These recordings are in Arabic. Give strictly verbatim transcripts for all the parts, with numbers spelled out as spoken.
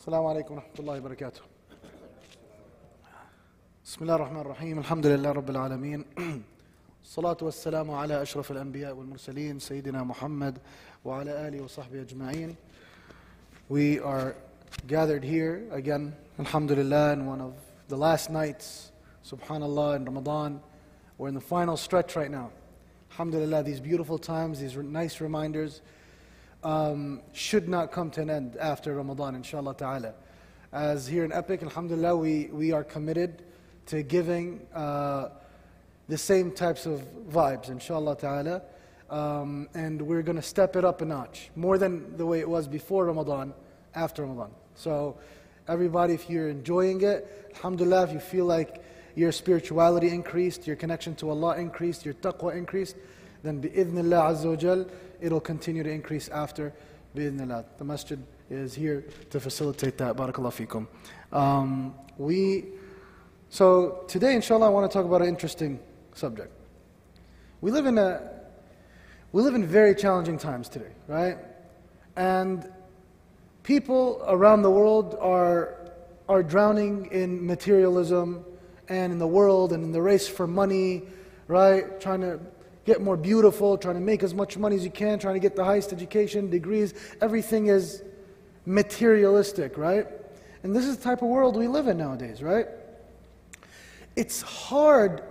السلام عليكم ورحمة الله وبركاته. بسم الله الرحمن الرحيم. الحمد لله رب العالمين. الصلاة والسلام على أشرف الأنبياء والمرسلين سيدنا محمد وعلى آله وصحبه أجمعين. We are gathered here again, alhamdulillah, in one of the last nights, subhanallah, in Ramadan. We're in the final stretch right now. Alhamdulillah, these beautiful times, these nice reminders um, should not come to an end after Ramadan, inshallah ta'ala. As here in Epic, alhamdulillah, we, we are committed to giving uh, the same types of vibes, inshallah ta'ala. Um, and we're going to step it up a notch, more than the way it was before Ramadan, after Ramadan. So everybody, if you're enjoying it, alhamdulillah, if you feel like your spirituality increased, your connection to Allah increased, your taqwa increased, then bi'idhnillah azza wa jal, it'll continue to increase after bi'idhnillah. The masjid is here to facilitate that. Barakallahu feekum. Um, we, so today, inshallah, I want to talk about an interesting subject. We live in a, we live in very challenging times today, right? And people around the world are, are drowning in materialism and in the world and in the race for money, right? Trying to get more beautiful, trying to make as much money as you can, trying to get the highest education, degrees. Everything is materialistic, right? And this is the type of world we live in nowadays, right? It's hard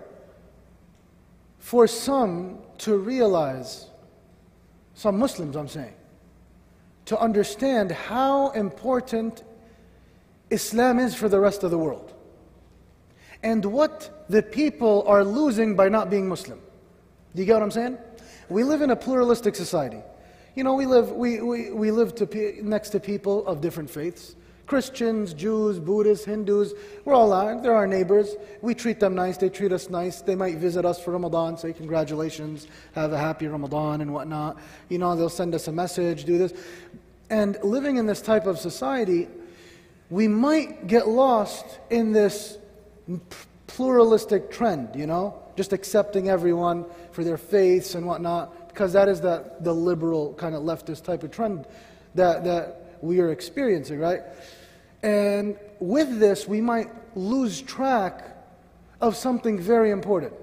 for some to realize, some Muslims I'm saying, to understand how important Islam is for the rest of the world. And what the people are losing by not being Muslim. Do you get what I'm saying? We live in a pluralistic society. You know, we live, we, we, we live to pe next to people of different faiths. Christians, Jews, Buddhists, Hindus, we're all out. They're our neighbors. We treat them nice, they treat us nice. They might visit us for Ramadan, say congratulations, have a happy Ramadan and whatnot. You know, they'll send us a message, do this. And living in this type of society, we might get lost in this pluralistic trend, you know, just accepting everyone for their faiths and whatnot, because that is the, the liberal kind of leftist type of trend that, that we are experiencing, right? And with this, we might lose track of something very important.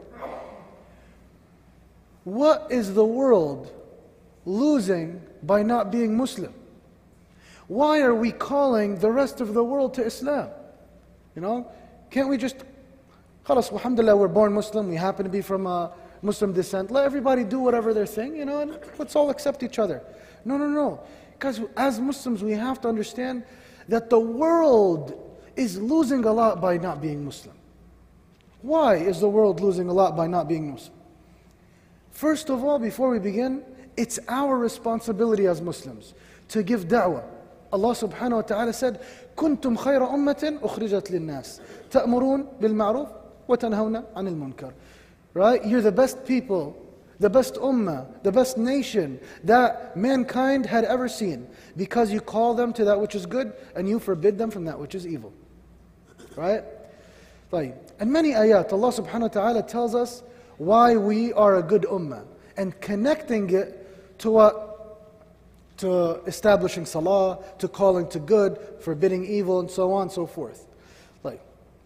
What is the world losing by not being Muslim? Why are we calling the rest of the world to Islam? You know, can't we just, khalas, alhamdulillah, we're born Muslim, we happen to be from a Muslim descent, let everybody do whatever their thing, you know, and let's all accept each other. No, no, no. Because as Muslims, we have to understand that the world is losing a lot by not being Muslim. Why is the world losing a lot by not being Muslim? First of all, before we begin, it's our responsibility as Muslims to give da'wah. Allah subhanahu wa ta'ala said, كنتم خير أمة أخرجت للناس تأمرون بالمعروف وتنهون عن المنكر. Right? You're the best people, the best ummah, the best nation that mankind had ever seen, because you call them to that which is good and you forbid them from that which is evil. Right? And many ayat, Allah subhanahu wa ta'ala tells us why we are a good ummah, and connecting it to what? To establishing salah, to calling to good, forbidding evil, and so on and so forth. Like,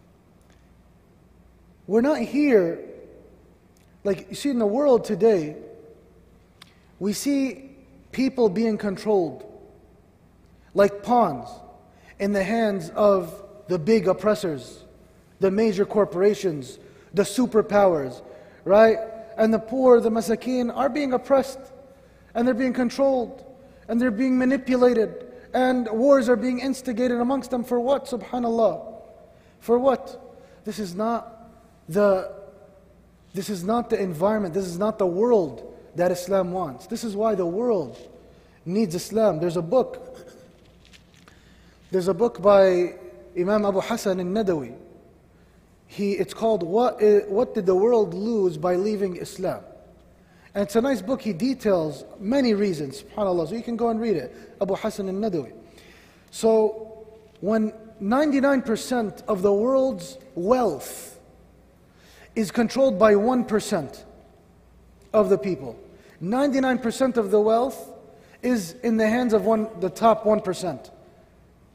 we're not here, like you see in the world today, we see people being controlled like pawns in the hands of the big oppressors, the major corporations, the superpowers, right? And the poor, the masakeen, are being oppressed, and they're being controlled, and they're being manipulated, and wars are being instigated amongst them. For what? Subhanallah. For what? This is not the, this is not the environment, this is not the world that Islam wants. This is why the world needs Islam. There's a book, there's a book by Imam Abu Hassan al-Nadawi. He, it's called, what, is, what Did the World Lose by Leaving Islam? And it's a nice book. He details many reasons, subhanAllah, so you can go and read it. Abu Hassan al-Nadawi. So, when ninety-nine percent of the world's wealth is controlled by one percent of the people, ninety-nine percent of the wealth is in the hands of one, the top one percent.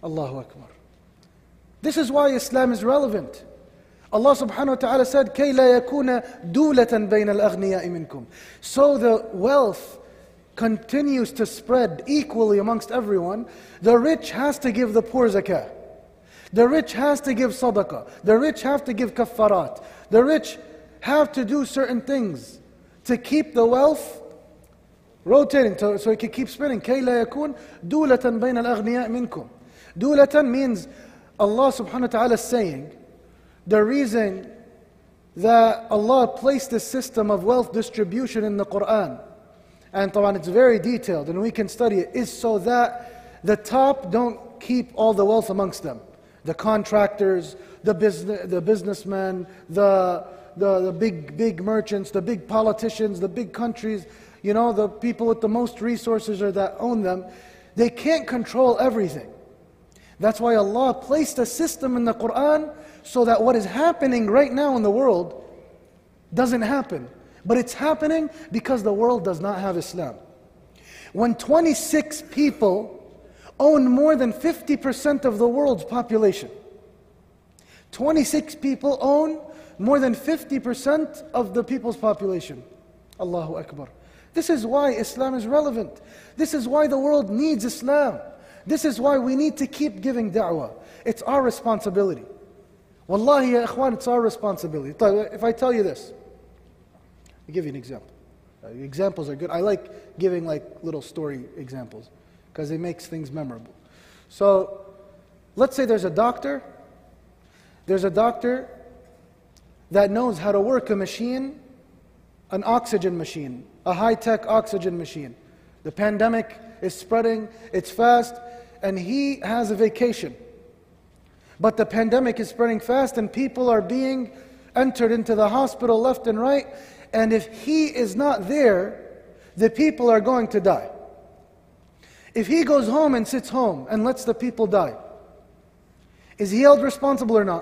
Allahu Akbar. This is why Islam is relevant. Allah subhanahu wa ta'ala said, كَيْ لَا يَكُونَ دُولَةً بَيْنَ الْأَغْنِيَاءِ مِنْكُمْ. So the wealth continues to spread equally amongst everyone. The rich has to give the poor zakah. The rich has to give sadaqah. The rich have to give kaffarat. The rich have to do certain things to keep the wealth rotating, to, so it can keep spinning. كَيْ لَا يَكُونَ دُولَةً بَيْنَ الْأَغْنِيَاءِ مِنْكُمْ. Dulatan means Allah subhanahu wa ta'ala is saying, the reason that Allah placed this system of wealth distribution in the Quran, and طبعا it's very detailed and we can study it, is so that the top don't keep all the wealth amongst them. The contractors, the business, the businessmen, the, the, the big, big merchants, the big politicians, the big countries, you know, the people with the most resources or that own them, they can't control everything. That's why Allah placed a system in the Quran so that what is happening right now in the world doesn't happen. But it's happening because the world does not have Islam. When twenty-six people own more than fifty percent of the world's population, twenty-six people own more than fifty percent of the people's population. Allahu Akbar. This is why Islam is relevant. This is why the world needs Islam. This is why we need to keep giving da'wah. It's our responsibility. Wallahi ya ikhwan, it's our responsibility. If I tell you this, I'll give you an example. Uh, examples are good. I like giving like little story examples because it makes things memorable. So, let's say there's a doctor. There's a doctor that knows how to work a machine, an oxygen machine, a high-tech oxygen machine. The pandemic is spreading, it's fast, and he has a vacation. But the pandemic is spreading fast and people are being entered into the hospital left and right, and if he is not there, the people are going to die. If he goes home and sits home and lets the people die, is he held responsible or not?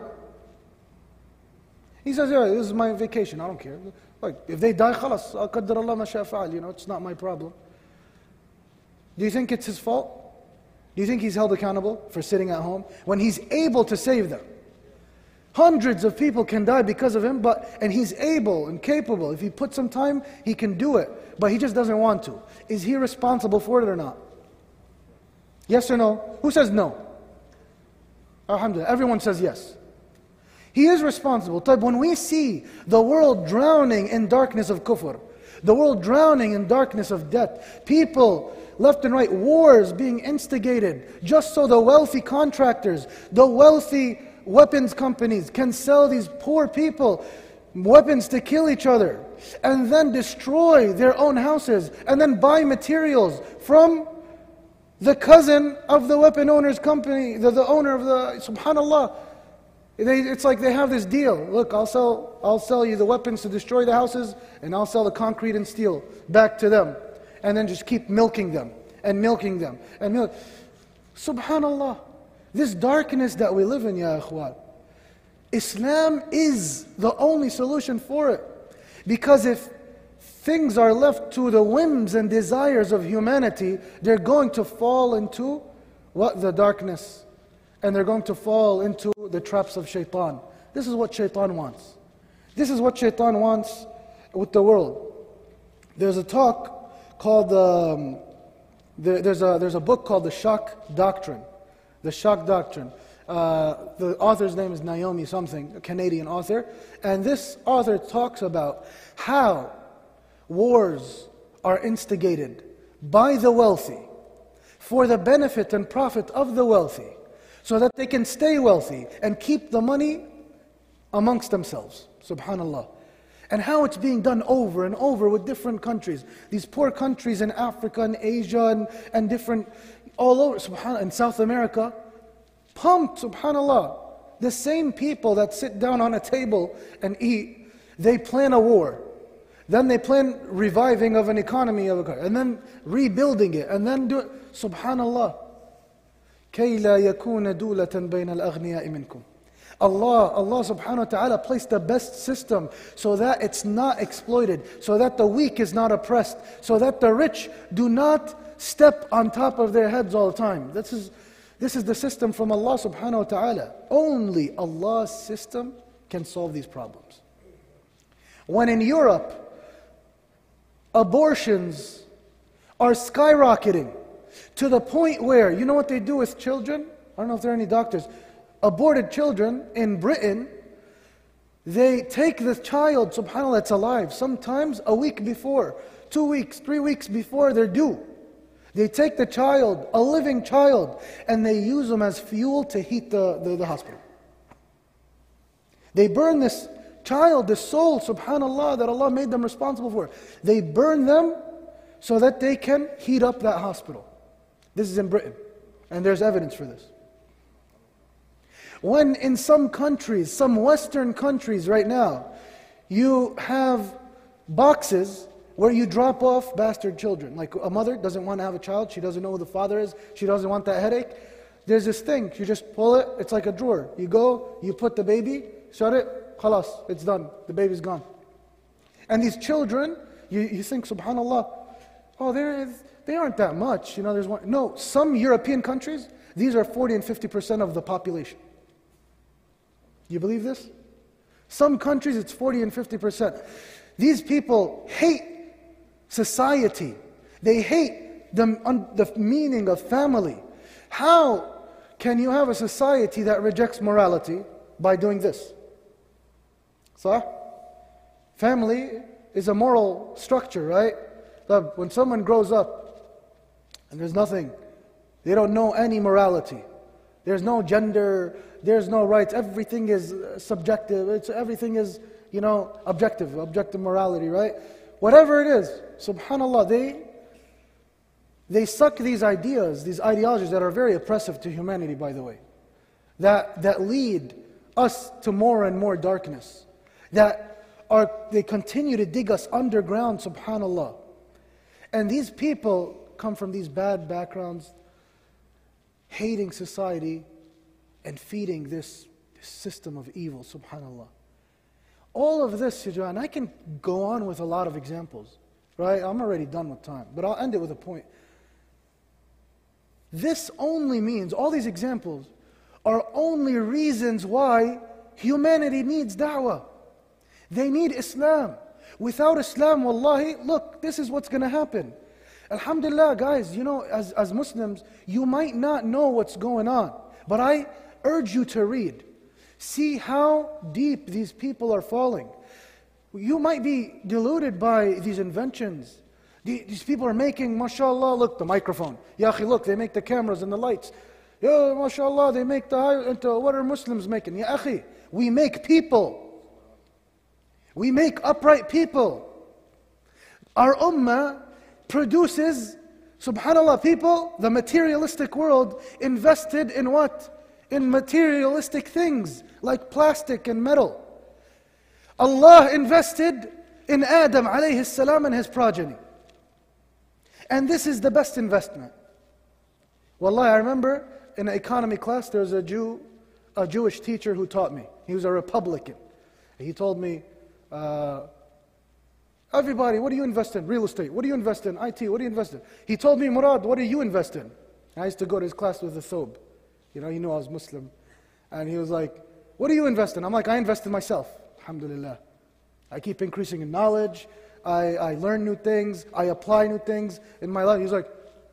He says, yeah, this is my vacation, I don't care. Like, if they die, khalas, qaddar Allah ma sha'a fa'al, you know, it's not my problem. Do you think it's his fault? Do you think he's held accountable for sitting at home when he's able to save them? Hundreds of people can die because of him, but and he's able and capable. If he puts some time, he can do it, but he just doesn't want to. Is he responsible for it or not? Yes or no? Who says no? Alhamdulillah, everyone says yes. He is responsible. But when we see the world drowning in darkness of kufr, the world drowning in darkness of debt, people left and right, wars being instigated just so the wealthy contractors, the wealthy weapons companies can sell these poor people weapons to kill each other and then destroy their own houses and then buy materials from the cousin of the weapon owner's company, the, the owner of the, subhanallah. They, it's like they have this deal. Look, I'll sell, I'll sell you the weapons to destroy the houses and I'll sell the concrete and steel back to them. And then just keep milking them, and milking them, and milk. Subhanallah. This darkness that we live in, ya ikhwan, Islam is the only solution for it. Because if things are left to the whims and desires of humanity, they're going to fall into what? The darkness. And they're going to fall into the traps of shaitan. This is what shaitan wants. This is what shaitan wants with the world. There's a talk called, um, there, there's, a, there's a book called The Shock Doctrine. The Shock Doctrine. Uh, the author's name is Naomi something, a Canadian author. And this author talks about how wars are instigated by the wealthy for the benefit and profit of the wealthy, so that they can stay wealthy and keep the money amongst themselves. Subhanallah. And how it's being done over and over with different countries. These poor countries in Africa and Asia and, and different, all over, subhanallah, in South America, pumped, subhanallah. The same people that sit down on a table and eat, they plan a war. Then they plan reviving of an economy of a country, and then rebuilding it, and then do it. Subhanallah. كَيْ لَا يَكُونَ دُولَةً بَيْنَ الْأَغْنِيَاءِ مِنْكُمْ. Allah, Allah subhanahu wa ta'ala placed the best system so that it's not exploited, so that the weak is not oppressed, so that the rich do not step on top of their heads all the time. This is, This is the system from Allah subhanahu wa ta'ala. Only Allah's system can solve these problems. When in Europe, abortions are skyrocketing to the point where, you know what they do with children? I don't know if there are any doctors. Aborted children in Britain, they take the child, subhanAllah, that's alive, sometimes a week before, two weeks, three weeks before they're due. They take the child, a living child, and they use them as fuel to heat the, the, the hospital. They burn this child, this soul, subhanAllah, that Allah made them responsible for. They burn them so that they can heat up that hospital. This is in Britain, and there's evidence for this. When in some countries, some Western countries right now, you have boxes where you drop off bastard children. Like a mother doesn't want to have a child, she doesn't know who the father is, she doesn't want that headache. There's this thing, you just pull it, it's like a drawer. You go, you put the baby, shut it, khalas, it's done, the baby's gone. And these children, you, you think, subhanAllah, oh, there is, they aren't that much. You know, there's one. No, some European countries, these are forty and fifty percent of the population. You believe this? Some countries, it's forty and fifty percent. These people hate society. They hate the, un, the meaning of family. How can you have a society that rejects morality? By doing this. So, family is a moral structure, right? Look, when someone grows up and there's nothing, they don't know any morality. There's no gender, there's no rights, everything is subjective, it's, everything is, you know, objective, objective morality, right? Whatever it is, subhanAllah, they, they suck these ideas, these ideologies that are very oppressive to humanity, by the way, that, that lead us to more and more darkness, that are, they continue to dig us underground, subhanAllah. And these people come from these bad backgrounds, hating society and feeding this, this system of evil, subhanAllah. All of this, and I can go on with a lot of examples, right? I'm already done with time, but I'll end it with a point. This only means, all these examples are only reasons why humanity needs da'wah. They need Islam. Without Islam, wallahi, look, this is what's going to happen. Alhamdulillah, guys, you know, as, as Muslims, you might not know what's going on, but I urge you to read. See how deep these people are falling. You might be deluded by these inventions. These people are making, mashallah, look, the microphone. Ya akhi, look, they make the cameras and the lights. Ya, mashallah, they make the high, into, what are Muslims making? Ya akhi, we make people. We make upright people. Our ummah produces, subhanAllah, people, the materialistic world invested in what? In materialistic things like plastic and metal. Allah invested in Adam alayhi salam and his progeny. And this is the best investment. Wallahi, I remember in an economy class, there was a Jew, a Jewish teacher who taught me. He was a Republican. He told me, uh, everybody, what do you invest in? Real estate. What do you invest in? I T. What do you invest in? He told me, Murad, what do you invest in? I used to go to his class with a thobe. You know, he knew I was Muslim. And he was like, what do you invest in? I'm like, I invest in myself. Alhamdulillah. I keep increasing in knowledge. I, I learn new things. I apply new things in my life. He's like,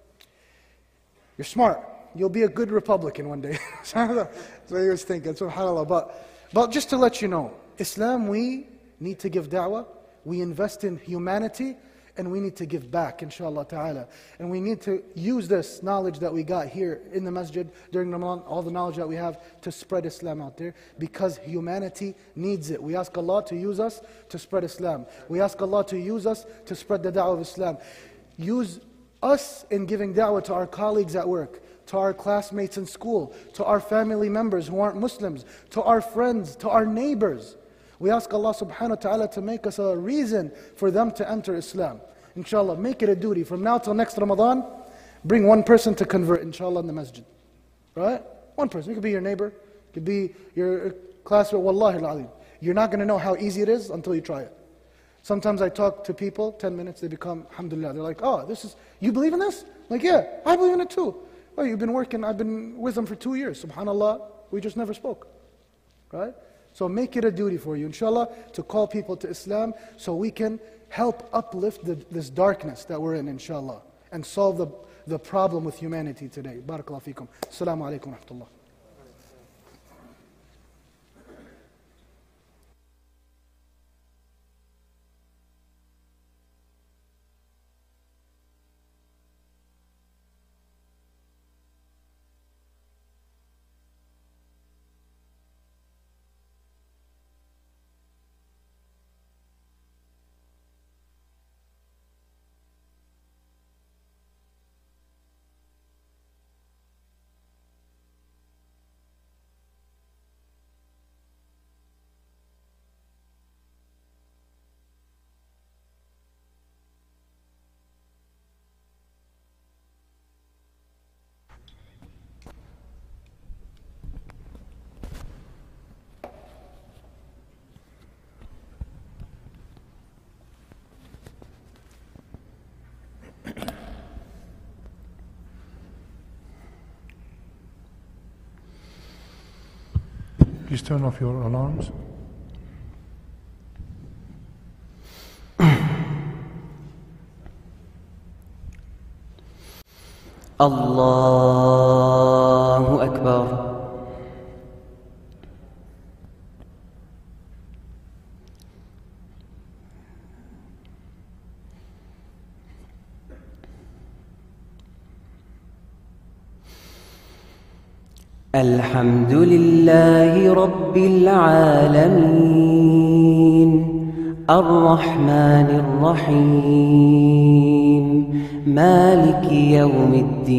you're smart. You'll be a good Republican one day. That's what he was thinking. SubhanAllah. But, but just to let you know, Islam, we need to give da'wah. We invest in humanity. And we need to give back, inshallah ta'ala. And we need to use this knowledge that we got here in the masjid during Ramadan, all the knowledge that we have, to spread Islam out there, because humanity needs it. We ask Allah to use us to spread Islam. We ask Allah to use us to spread the da'wah of Islam. Use us in giving da'wah to our colleagues at work, to our classmates in school, to our family members who aren't Muslims, to our friends, to our neighbors. We ask Allah subhanahu wa ta'ala to make us a reason for them to enter Islam. Inshallah, make it a duty. From now till next Ramadan, bring one person to convert, inshallah, in the masjid. Right? One person. It could be your neighbor. It could be your classmate. Wallahi al-alim. You're not going to know how easy it is until you try it. Sometimes I talk to people, ten minutes, they become, alhamdulillah. They're like, oh, this is, you believe in this? I'm like, yeah, I believe in it too. Oh, you've been working, I've been with them for two years. SubhanAllah, we just never spoke. Right? So make it a duty for you, inshallah, to call people to Islam so we can help uplift the, this darkness that we're in, inshallah, and solve the, the problem with humanity today. Barakallahu feekum. Assalamu alaikum wa rahmatullah. Please turn off your alarms. الله أكبر. الحمد لله رب العالمين الرحمن الرحيم مالك يوم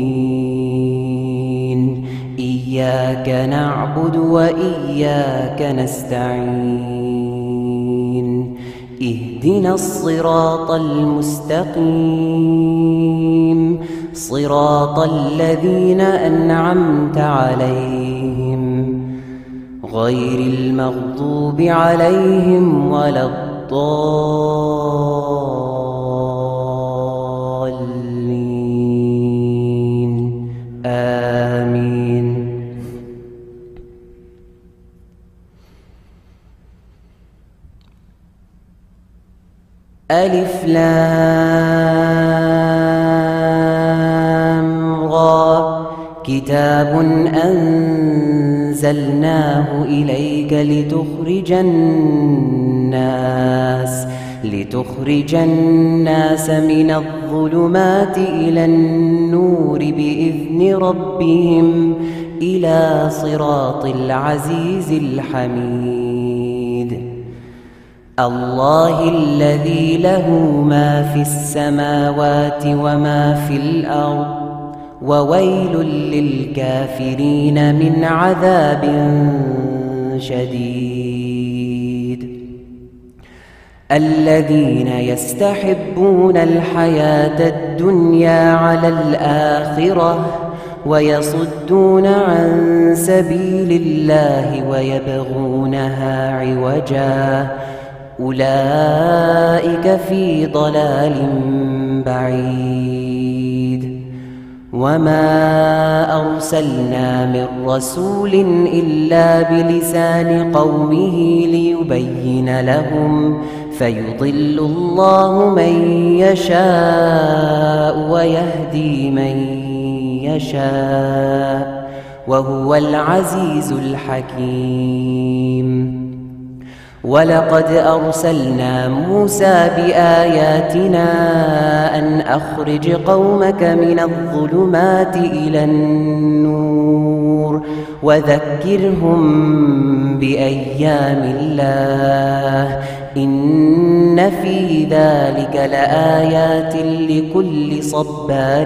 الدين إياك نعبد وإياك نستعين اهدنا الصراط المستقيم صراط الذين أنعمت عليهم غير المغضوب عليهم ولا الضالين آمين. ألف لام را كتاب أنزلناه إليك لتخرج الناس لتخرج الناس من الظلمات إلى النور بإذن ربهم إلى صراط العزيز الحميد. الله الذي له ما في السماوات وما في الأرض وويل للكافرين من عذاب شديد. الذين يستحبون الحياة الدنيا على الآخرة ويصدون عن سبيل الله ويبغونها عوجا أولئك في ضلال بعيد. وما أرسلنا من رسول إلا بلسان قومه ليبين لهم فيضل الله من يشاء ويهدي من يشاء وهو العزيز الحكيم. ولقد أرسلنا موسى بآياتنا أن أخرج قومك من الظلمات إلى النور وذكرهم بأيام الله إن في ذلك لآيات لكل صبار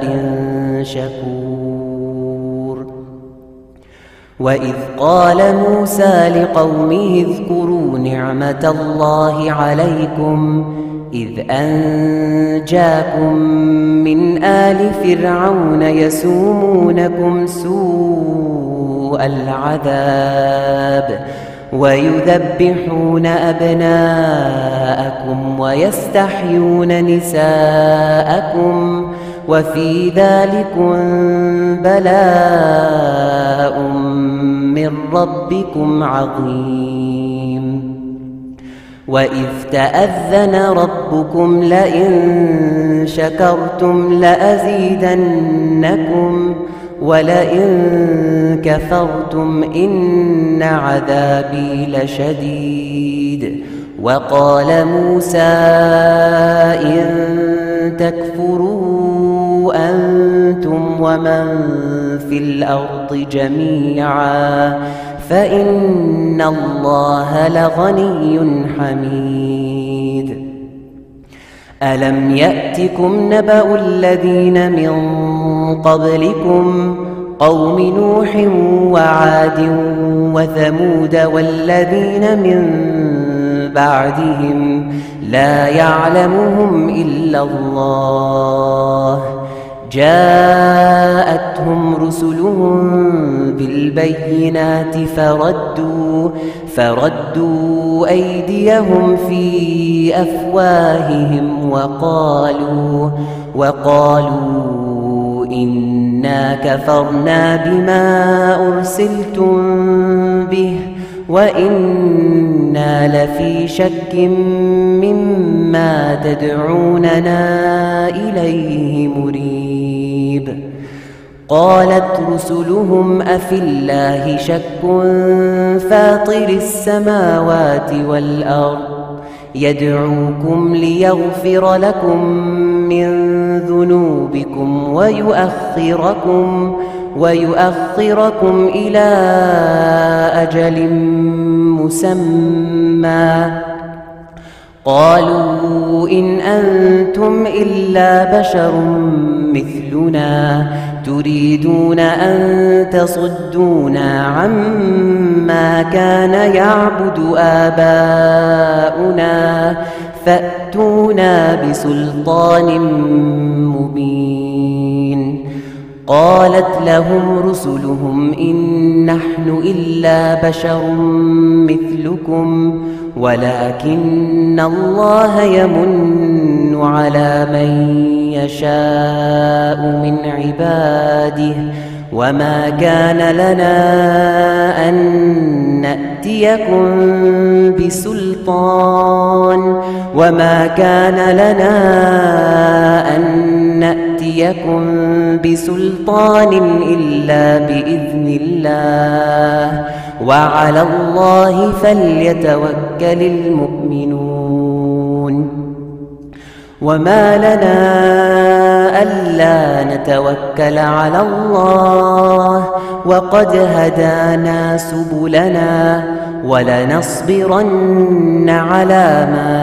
شكور. وإذ قال موسى لقومه اذكروا نعمة الله عليكم إذ أنجاكم من آل فرعون يسومونكم سوء العذاب ويذبحون أبناءكم ويستحيون نساءكم وفي ذلكم بلاء من ربكم عظيم وإذ تأذن ربكم لئن شكرتم لأزيدنكم ولئن كفرتم إن عذابي لشديد وقال موسى إن تكفروا أنتم ومن في الأرض جميعا فإن الله لغني حميد ألم يأتكم نبأ الذين من قبلكم قوم نوح وعاد وثمود والذين من بعدهم لا يعلمهم إلا الله جاءتهم رسلهم بالبينات فردوا فردوا أيديهم في أفواههم وقالوا وقالوا إنا كفرنا بما أرسلتم به وإنا لفي شك مما تدعوننا إليه مريب قالت رسلهم أفي الله شك فاطر السماوات والأرض يدعوكم ليغفر لكم من ذنوبكم ويؤخركم ويؤخركم إلى أجل مسمى قالوا إن أنتم إلا بشر مثلنا تريدون أن تصدونا عما كان يعبد آباؤنا فأتونا بسلطان مبين قالت لهم رسلهم إن نحن إلا بشر مثلكم ولكن الله يمن على من يشاء من عباده وما كان لنا أن نأتيكم بسلطان وما كان لنا أن نأتيكم بسلطان إلا بإذن الله وعلى الله فليتوكل المؤمنون وما لنا ألا نتوكل على الله وقد هدانا سبلنا ولنصبرن على ما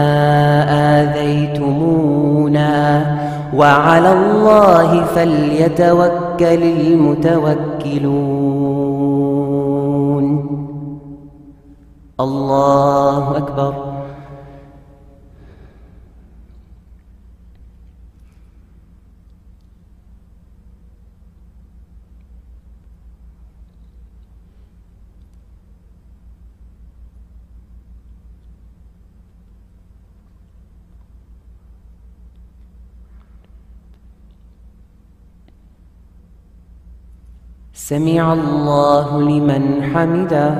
آذيتمونا وعلى الله فليتوكل المتوكلون الله أكبر سمع الله لمن حمده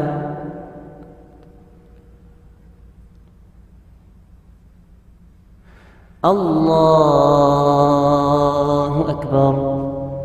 الله أكبر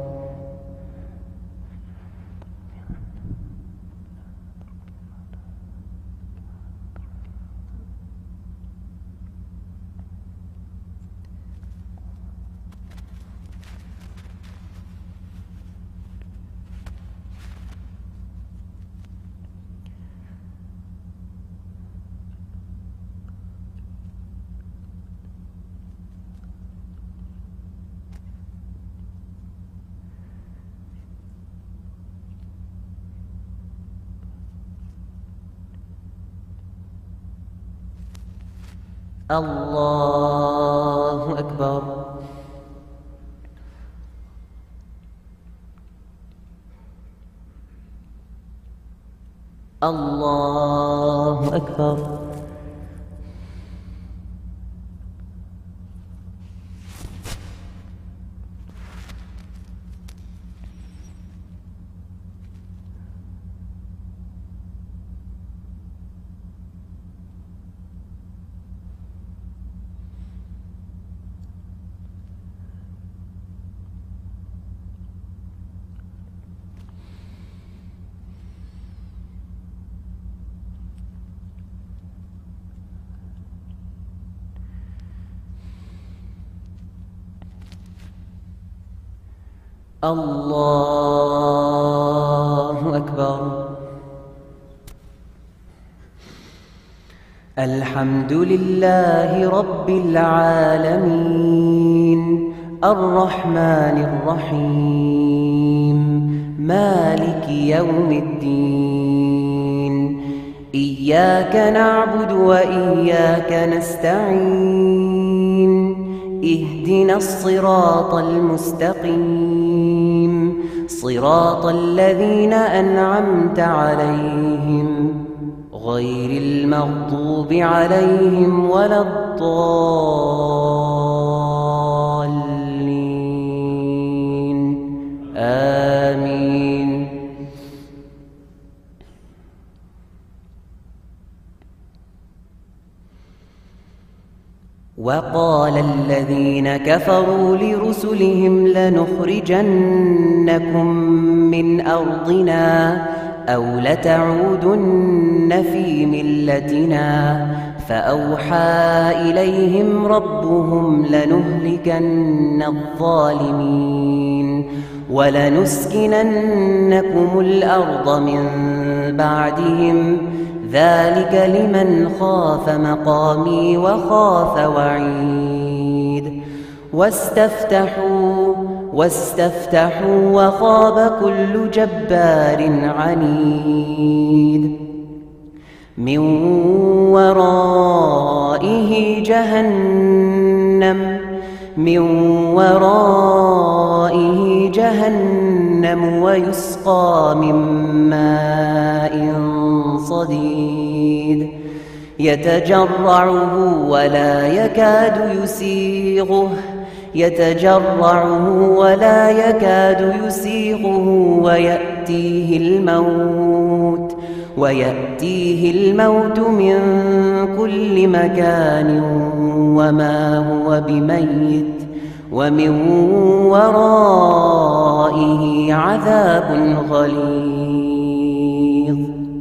الله أكبر الله أكبر الله أكبر. الحمد لله رب العالمين الرحمن الرحيم مالك يوم الدين. إياك نعبد وإياك نستعين. اهدنا الصراط المستقيم صراط الذين أنعمت عليهم غير المغضوب عليهم ولا الضالين آمين. وقال الذين كفروا لرسلهم لنخرجنكم من أرضنا أو لتعودن في ملتنا فأوحى إليهم ربهم لنهلكن الظالمين ولنسكننكم الأرض من بعدهم ذلك لمن خاف مقامي وخاف وعيد. واستفتحوا واستفتحوا وخاب كل جبار عنيد. من ورائه جهنم من ورائه جهنم ويسقى من ماء صديد يتجرعه ولا يكاد يسيغه يتجرعه ولا يكاد يسيغه ويأتيه الموت ويأتيه الموت من كل مكان وما هو بميت ومن ورائه عذاب غليظ.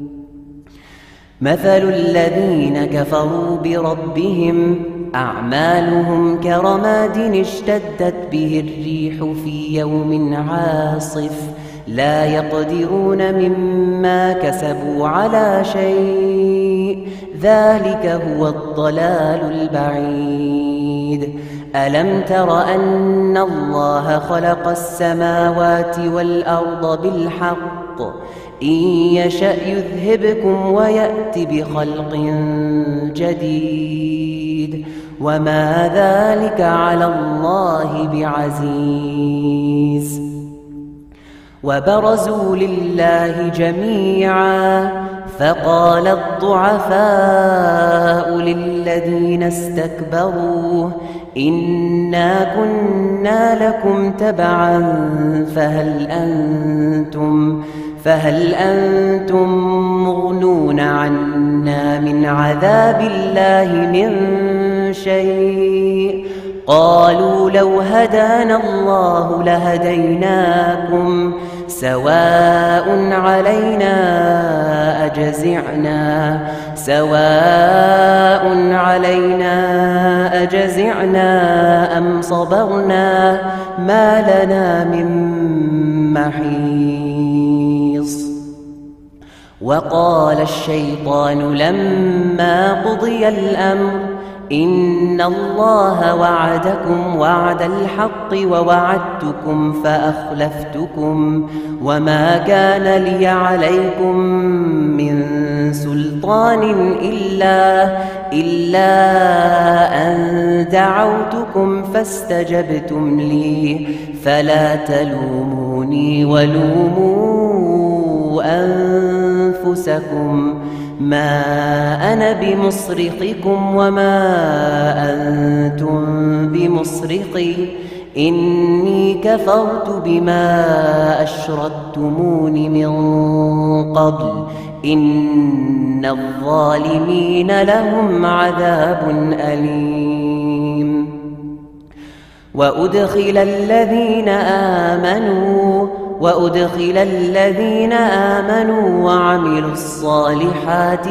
مثل الذين كفروا بربهم أعمالهم كرماد اشتدت به الريح في يوم عاصف لا يقدرون مما كسبوا على شيء ذلك هو الضلال البعيد. ألم تر أن الله خلق السماوات والأرض بالحق إن يشأ يذهبكم ويأت بخلق جديد وما ذلك على الله بعزيز. وبرزوا لله جميعا فقال الضعفاء للذين استكبروا إنا كنا لكم تبعا فهل أنتم فهل أنتم مغنون عنا من عذاب الله من شيء قالوا لو هدانا الله لهديناكم سواء علينا أجزعنا سواء علينا أجزعنا أم صبرنا ما لنا من محيص. وقال الشيطان لما قضي الأمر إن الله وعدكم وعد الحق ووعدتكم فأخلفتكم وما كان لي عليكم من سلطان إلا إلا أن دعوتكم فاستجبتم لي فلا تلوموني ولوموا أنفسكم ما أنا بمصرخكم وما أنتم بمصرخي إني كفرت بما أشركتمون من قبل إن الظالمين لهم عذاب أليم. وأدخل الذين آمنوا وأدخل الذين آمنوا وعملوا الصالحات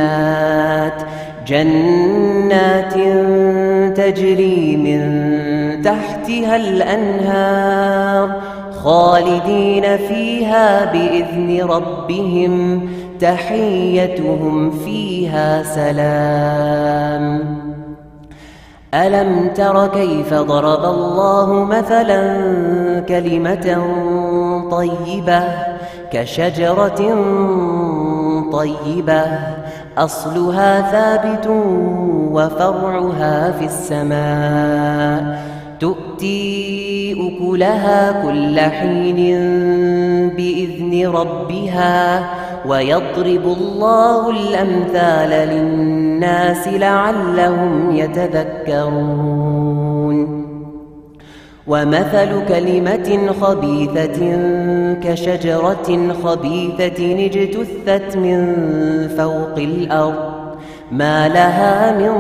جنات جنات تجري من تحتها الأنهار خالدين فيها بإذن ربهم تحيتهم فيها سلام. ألم تر كيف ضرب الله مثلا كلمة طيبة كشجرة طيبة أصلها ثابت وفرعها في السماء تؤتي أكلها كل حين بإذن ربها ويضرب الله الأمثال للناس لعلهم يتذكرون. ومثل كلمة خبيثة كشجرة خبيثة اجتثت من فوق الأرض ما لها من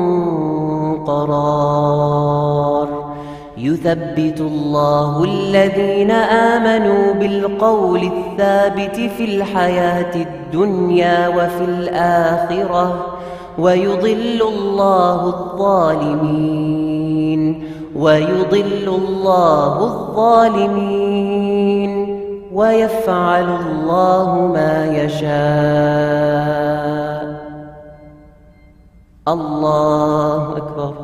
قرار يثبت الله الذين آمنوا بالقول الثابت في الحياة الدنيا وفي الآخرة ويضل الله الظالمين ويضل الله الظالمين ويفعل الله ما يشاء. الله أكبر.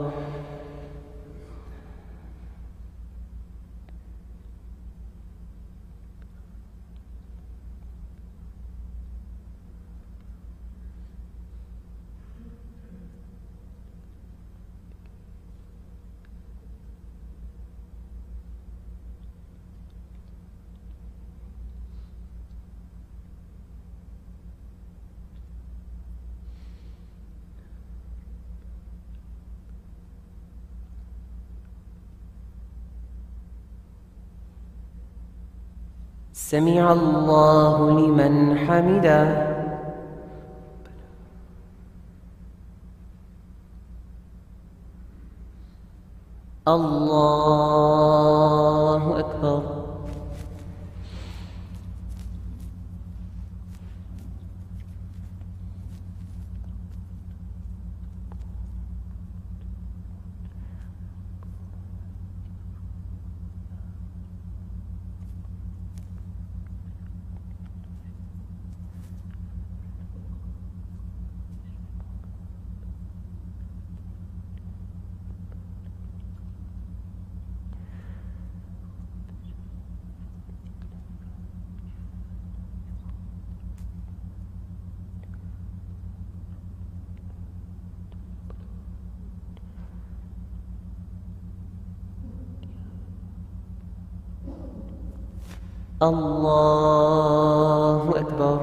سمع الله لمن حمده. الله أكبر. الله أكبر.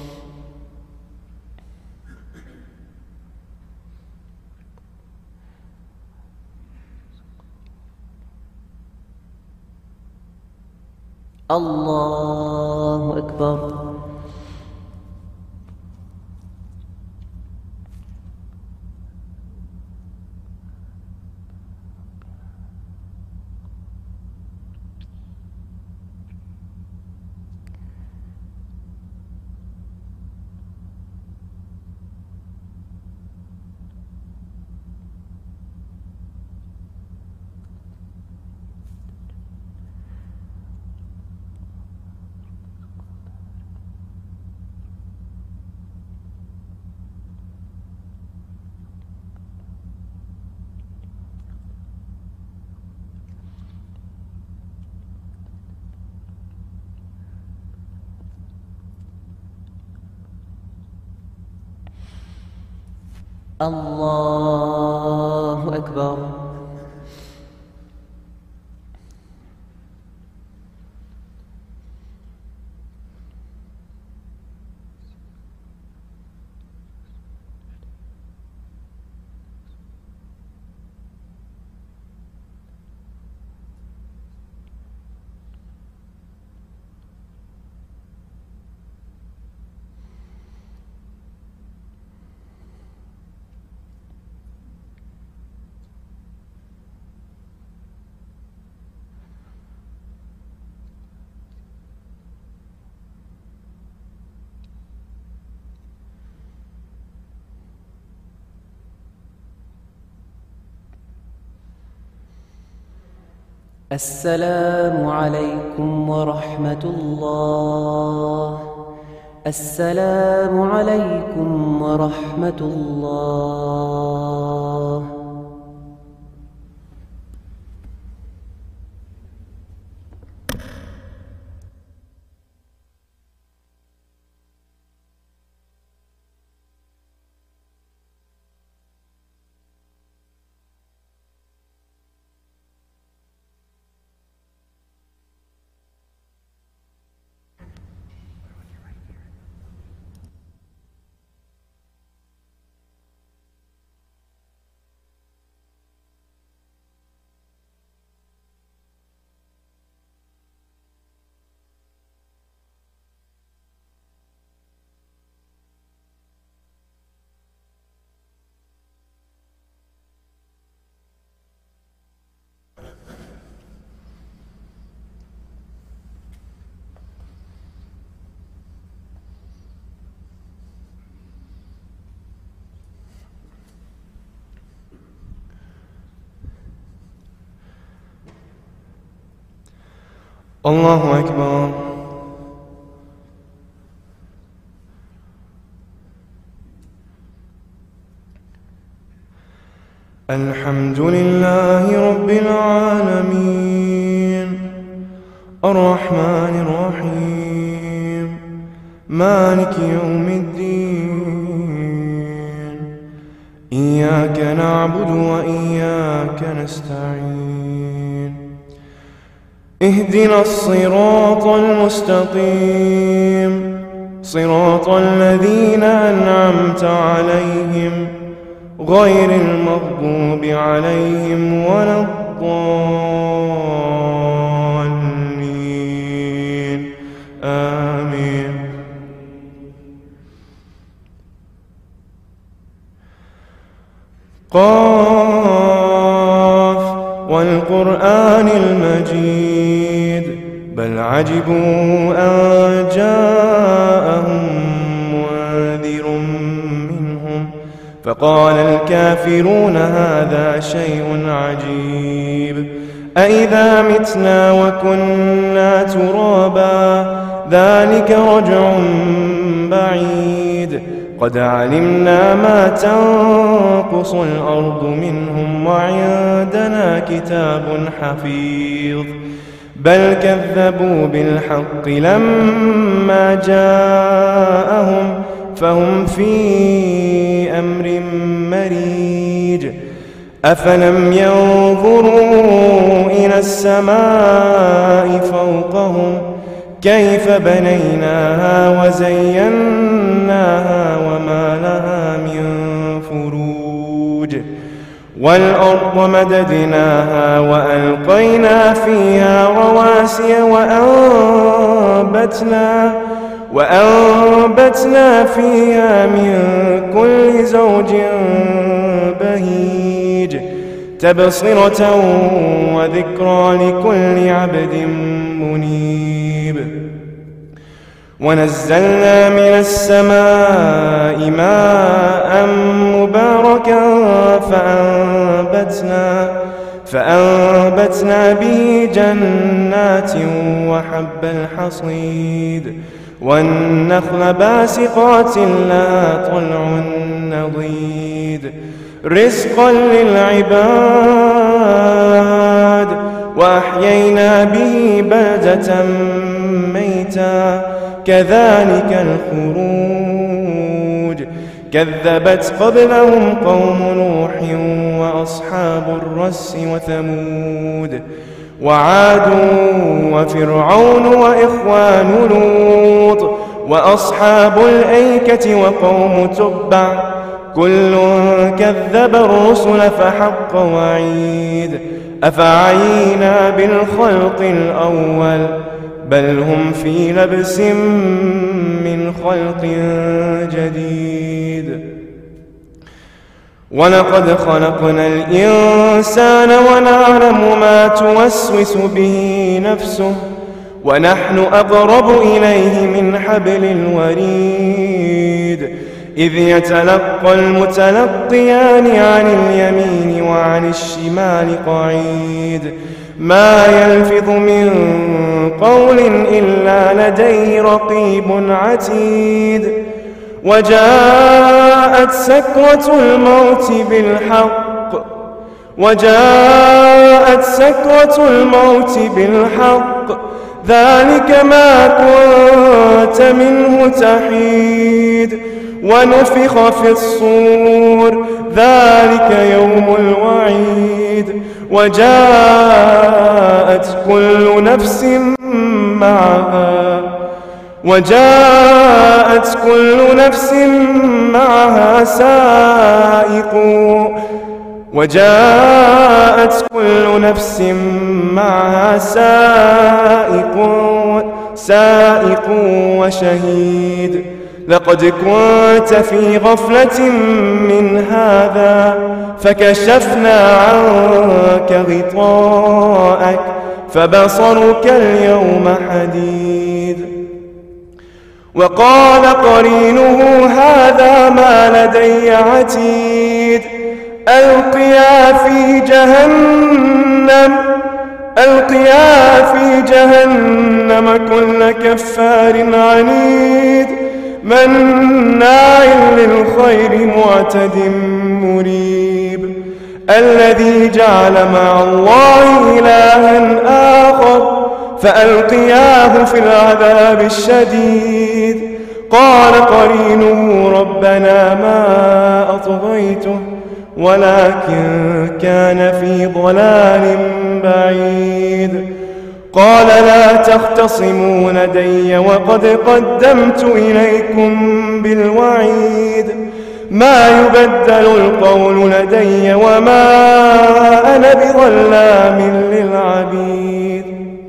الله أكبر. الله أكبر. السلام عليكم ورحمة الله. السلام عليكم ورحمة الله. الله أكبر. الحمد لله رب العالمين الرحمن الرحيم مالك يوم الدين إياك نعبد وإياك نستعين اهدنا الصراط المستقيم صراط الذين أنعمت عليهم غير المغضوب عليهم ولا الضالين آمين. قاف والقرآن المجيد بل عجبوا أن جاءهم منذر منهم فقال الكافرون هذا شيء عجيب أإذا متنا وكنا ترابا ذلك رجع بعيد قد علمنا ما تنقص الأرض منهم وعندنا كتاب حفيظ بل كذبوا بالحق لما جاءهم فهم في أمر مريج أفلم ينظروا إلى السماء فوقهم كيف بنيناها وزيناها وما لها من فروج والأرض مددناها وألقينا فيها رواسي وأنبتنا وأنبتنا فيها من كل زوج بهيج تبصرة وذكرى لكل عبد منيب ونزلنا من السماء ماء مباركا فأنبتنا فأنبتنا به جنات وحب الحصيد والنخل باسقات لها طلع نضيد رزقا للعباد وأحيينا به بلدة ميتا كذلك الخروج كذبت قبلهم قوم نوح وأصحاب الرس وثمود وعاد وفرعون وإخوان لوط وأصحاب الأيكة وقوم تبع كل كذب الرسل فحق وعيد أفعينا بالخلق الأول بل هم في لبس من خلق جديد ولقد خلقنا الإنسان ونعلم ما توسوس به نفسه ونحن أقرب إليه من حبل الوريد إذ يتلقى المتلقيان عن اليمين وعن الشمال قعيد ما يلفظ من قول إلا لديه رقيب عتيد وجاءت سكرة الموت بالحق وجاءت سكرة الموت بالحق ذلك ما كنت منه تحيد ونفخ في الصور ذلك يوم الوعيد وجاءت كل نفس معها وجاءت كل نفس معها سائق وجاءت كل نفس معها سائق سائق وشهيد لقد كنت في غفلة من هذا فكشفنا عنك غطاءك فبصرك اليوم حديد وقال قرينه هذا ما لدي عتيد ألقيا في جهنم ألقيا في جهنم كل كفار عنيد مناع للخير معتد مريب الذي جعل مع الله إلها آخر فألقياه في العذاب الشديد قال قرينه ربنا ما أطغيته ولكن كان في ضلال بعيد قال لا تختصموا لدي وقد قدمت إليكم بالوعيد ما يبدل القول لدي وما أنا بظلام للعبيد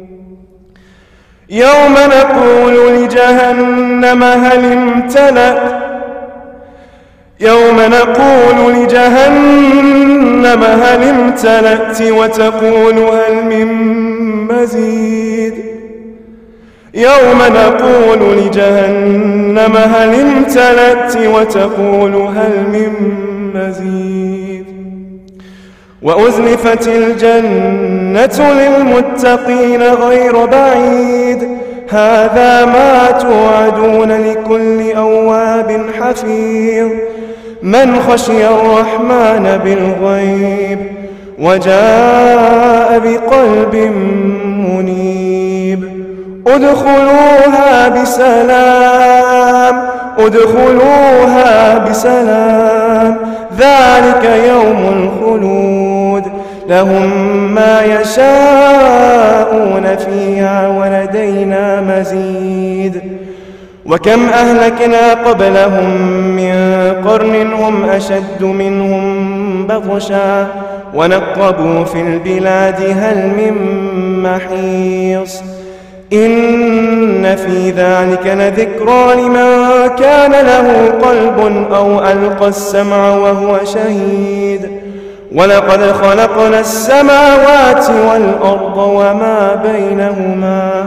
يوم نقول لجهنم هل امتلأت يوم نقول لجهنم هل امتلأت وتقول هل من مزيد يوم نقول لجهنم هل امتلأت وتقول هل من مزيد وأزلفت الجنة للمتقين غير بعيد هذا ما توعدون لكل أواب حفيظ من خشي الرحمن بالغيب وجاء بقلب منيب ادخلوها بسلام ادخلوها بسلام ذلك يوم الخلود لهم ما يشاءون فيها ولدينا مزيد وكم أهلكنا قبلهم من قرن هم أشد منهم بطشا ونقبوا في البلاد هل من محيص إن في ذلك لذكرى لمن كان له قلب أو ألقى السمع وهو شهيد ولقد خلقنا السماوات والأرض وما بينهما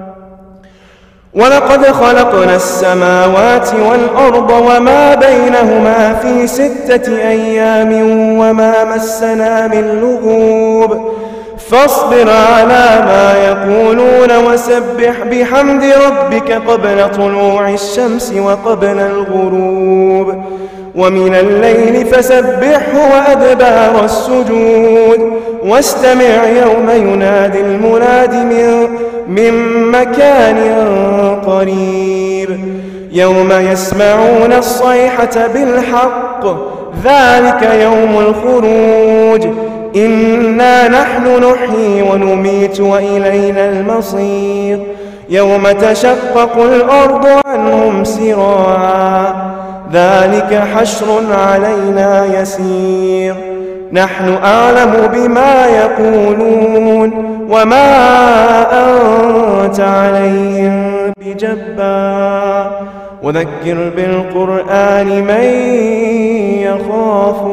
ولقد خلقنا السماوات والأرض وما بينهما في ستة أيام وما مسنا من لغوب فاصبر على ما يقولون وسبح بحمد ربك قبل طلوع الشمس وقبل الغروب ومن الليل فسبحه وأدبار السجود واستمع يوم ينادي المناد من, من مكان قريب يوم يسمعون الصيحة بالحق ذلك يوم الخروج إنا نحن نحيي ونميت وإلينا المصير يوم تشقق الأرض عنهم سراعا ذلك حشر علينا يسير نحن أعلم بما يقولون وما أنت عليهم بجبار وذكر بالقرآن من يخاف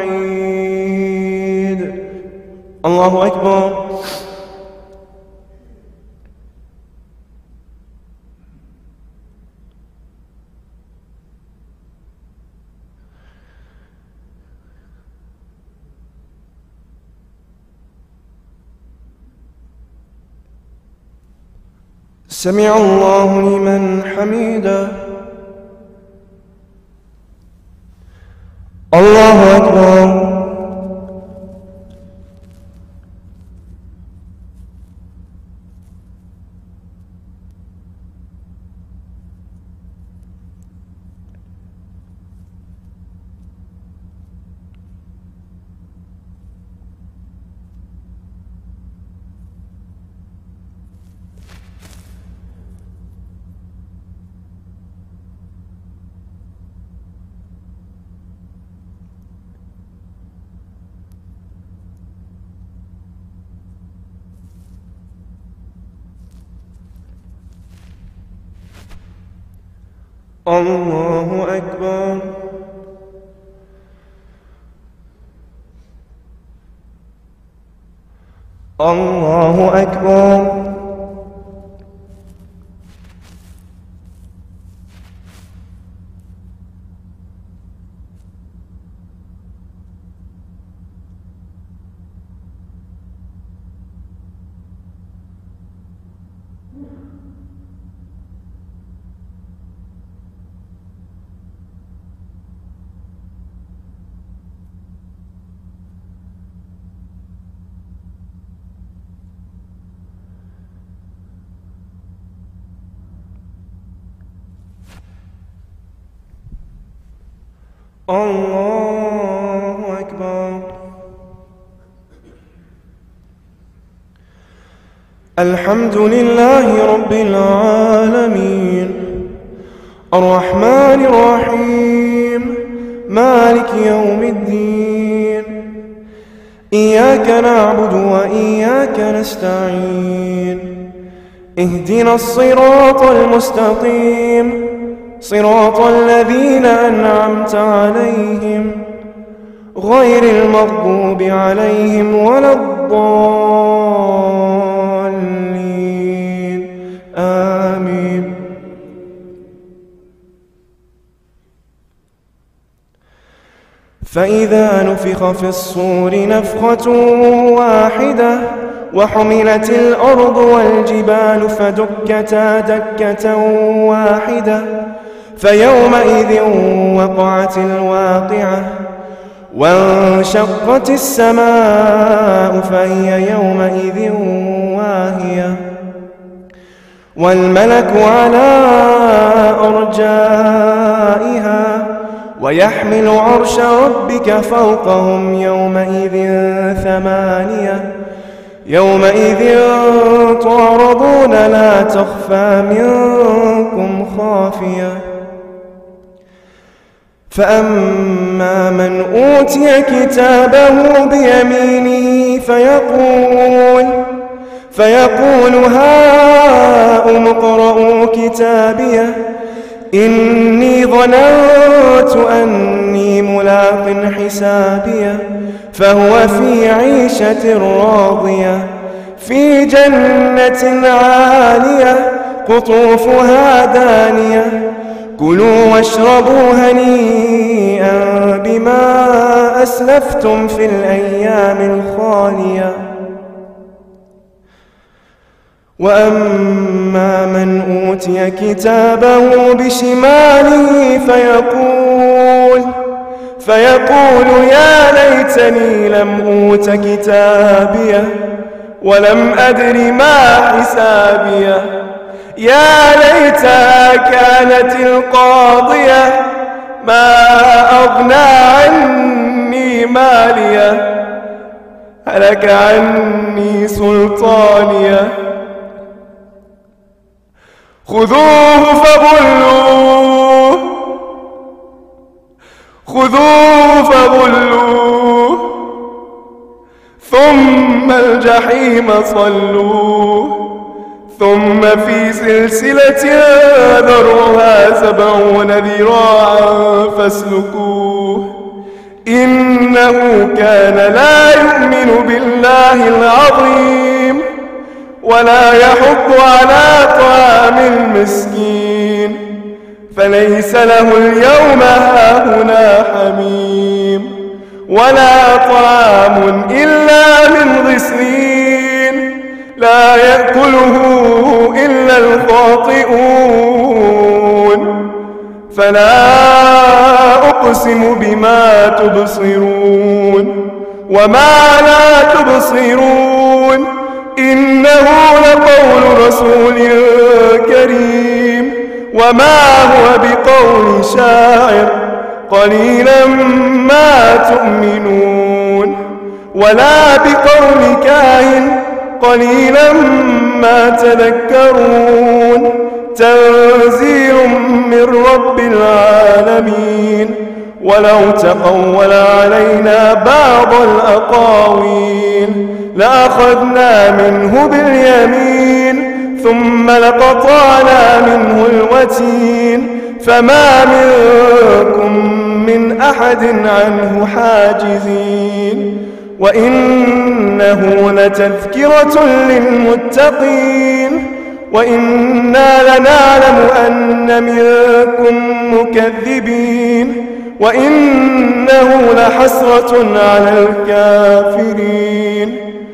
وعيد الله أكبر سمع الله لمن حمده. الله أكبر. الله أكبر. الله أكبر. الله أكبر. الحمد لله رب العالمين الرحمن الرحيم مالك يوم الدين إياك نعبد وإياك نستعين اهدنا الصراط المستقيم صراط الذين أنعمت عليهم غير المغضوب عليهم ولا الضالين آمين. فإذا نفخ في الصور نفخة واحدة وحملت الأرض والجبال فدكتا دكة واحدة فيومئذ وقعت الواقعة وانشقت السماء فهي يومئذ واهية والملك على أرجائها ويحمل عرش ربك فوقهم يومئذ ثمانية يومئذ تعرضون لا تخفى منكم خافية. فأما من أوتي كتابه بيمينه فيقول فيقول هاؤم اقرءوا كتابيه إني ظننت أني ملاق حسابيه فهو في عيشة راضية في جنة عالية قطوفها دانية كلوا واشربوا هنيئا بما أسلفتم في الأيام الخالية. وأما من أوتي كتابه بشماله فيقول فيقول يا ليتني لم أوت كتابيه ولم أدر ما حسابيه يا ليتها كانت القاضية ما أغنى عني ماليه هلك عني سلطانيه خذوه فغلوه خذوه فغلوه ثم الجحيم صلوه ثم في سلسلة ذرعها سبعون ذراعا فاسلكوه إنه كان لا يؤمن بالله العظيم ولا يحض على طعام المسكين فليس له اليوم هاهنا حميم ولا طعام إلا من غسلين لا لا يأكله إلا الخاطئون فلا أقسم بما تبصرون وما لا تبصرون إنه لقول رسول كريم وما هو بقول شاعر قليلا ما تؤمنون ولا بقول كاهن قليلا ما تذكرون تنزيل من رب العالمين ولو تقول علينا بعض الأقاويل لأخذنا منه باليمين ثم لقطعنا منه الوتين فما منكم من أحد عنه حاجزين وإنه لتذكرة للمتقين وإنا لنعلم أن منكم مكذبين وإنه لحسرة على الكافرين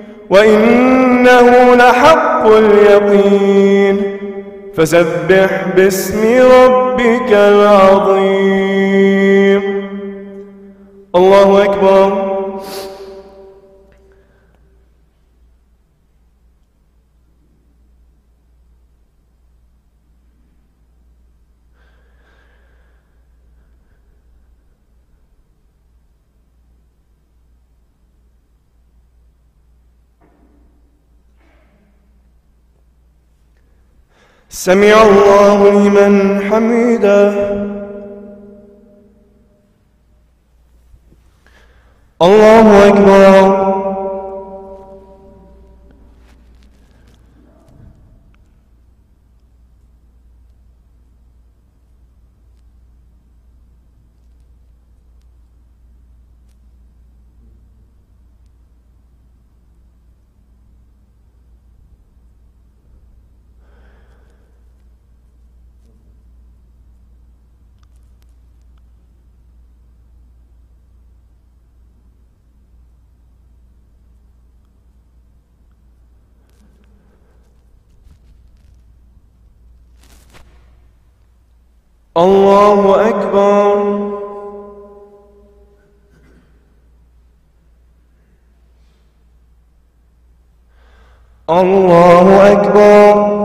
وإنه لحق اليقين فسبح باسم ربك العظيم. الله أكبر. سمع الله لمن حمده. الله أكبر. الله أكبر. الله أكبر.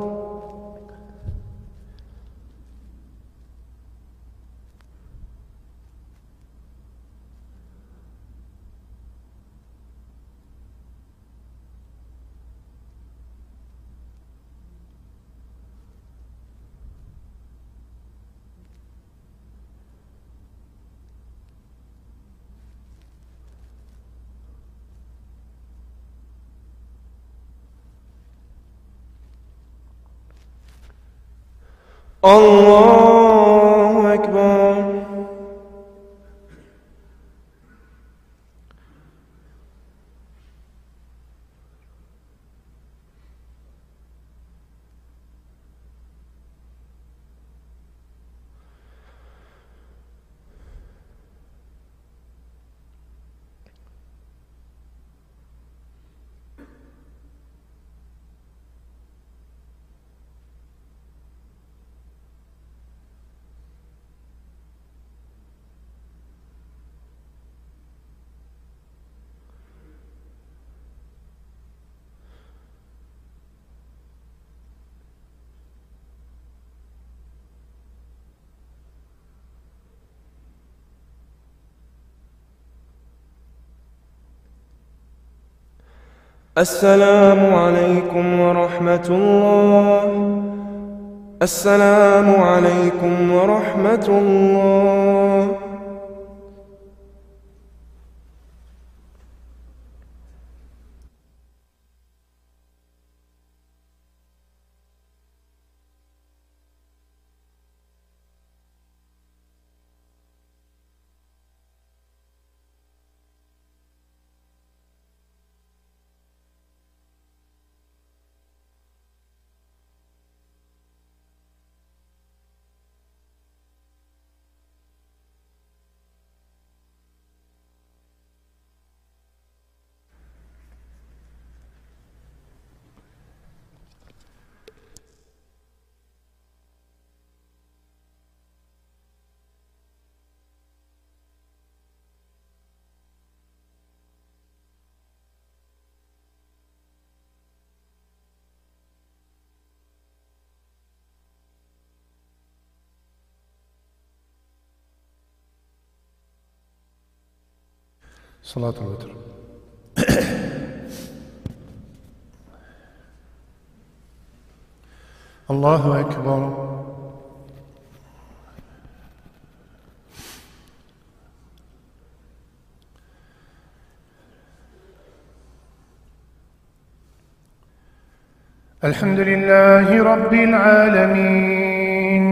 الله أكبر. السلام عليكم ورحمة الله. السلام عليكم ورحمة الله. صلاة الوتر. الله أكبر. الحمد لله رب العالمين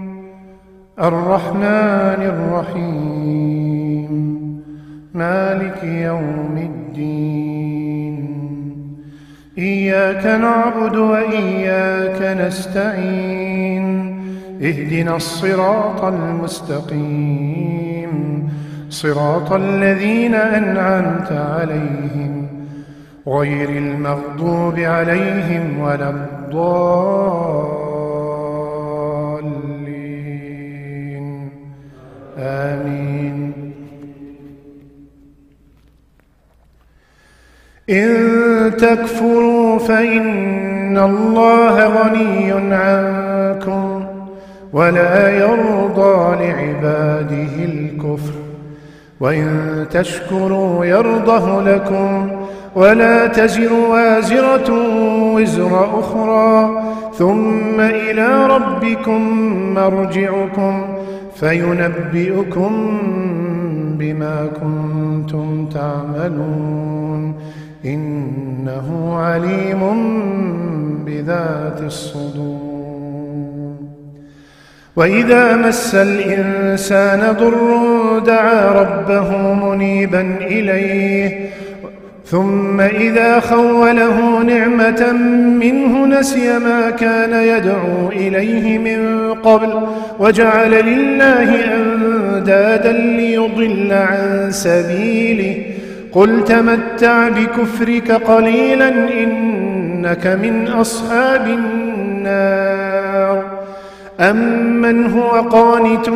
الرحمن الرحيم مالك يوم الدين إياك نعبد وإياك نستعين اهدنا الصراط المستقيم صراط الذين أنعمت عليهم غير المغضوب عليهم ولا الضالين آمين. إن تكفروا فإن الله غني عنكم ولا يرضى لعباده الكفر وإن تشكروا يرضه لكم ولا تزر وازرة وزر أخرى ثم إلى ربكم مرجعكم فينبئكم بما كنتم تعملون إنه عليم بذات الصدور. وإذا مس الإنسان ضر دعا ربه منيبا إليه ثم إذا خوله نعمة منه نسي ما كان يدعو إليه من قبل وجعل لله أندادا ليضل عن سبيله قل تمتع بكفرك قليلا إنك من أصحاب النار. أمن هو قانت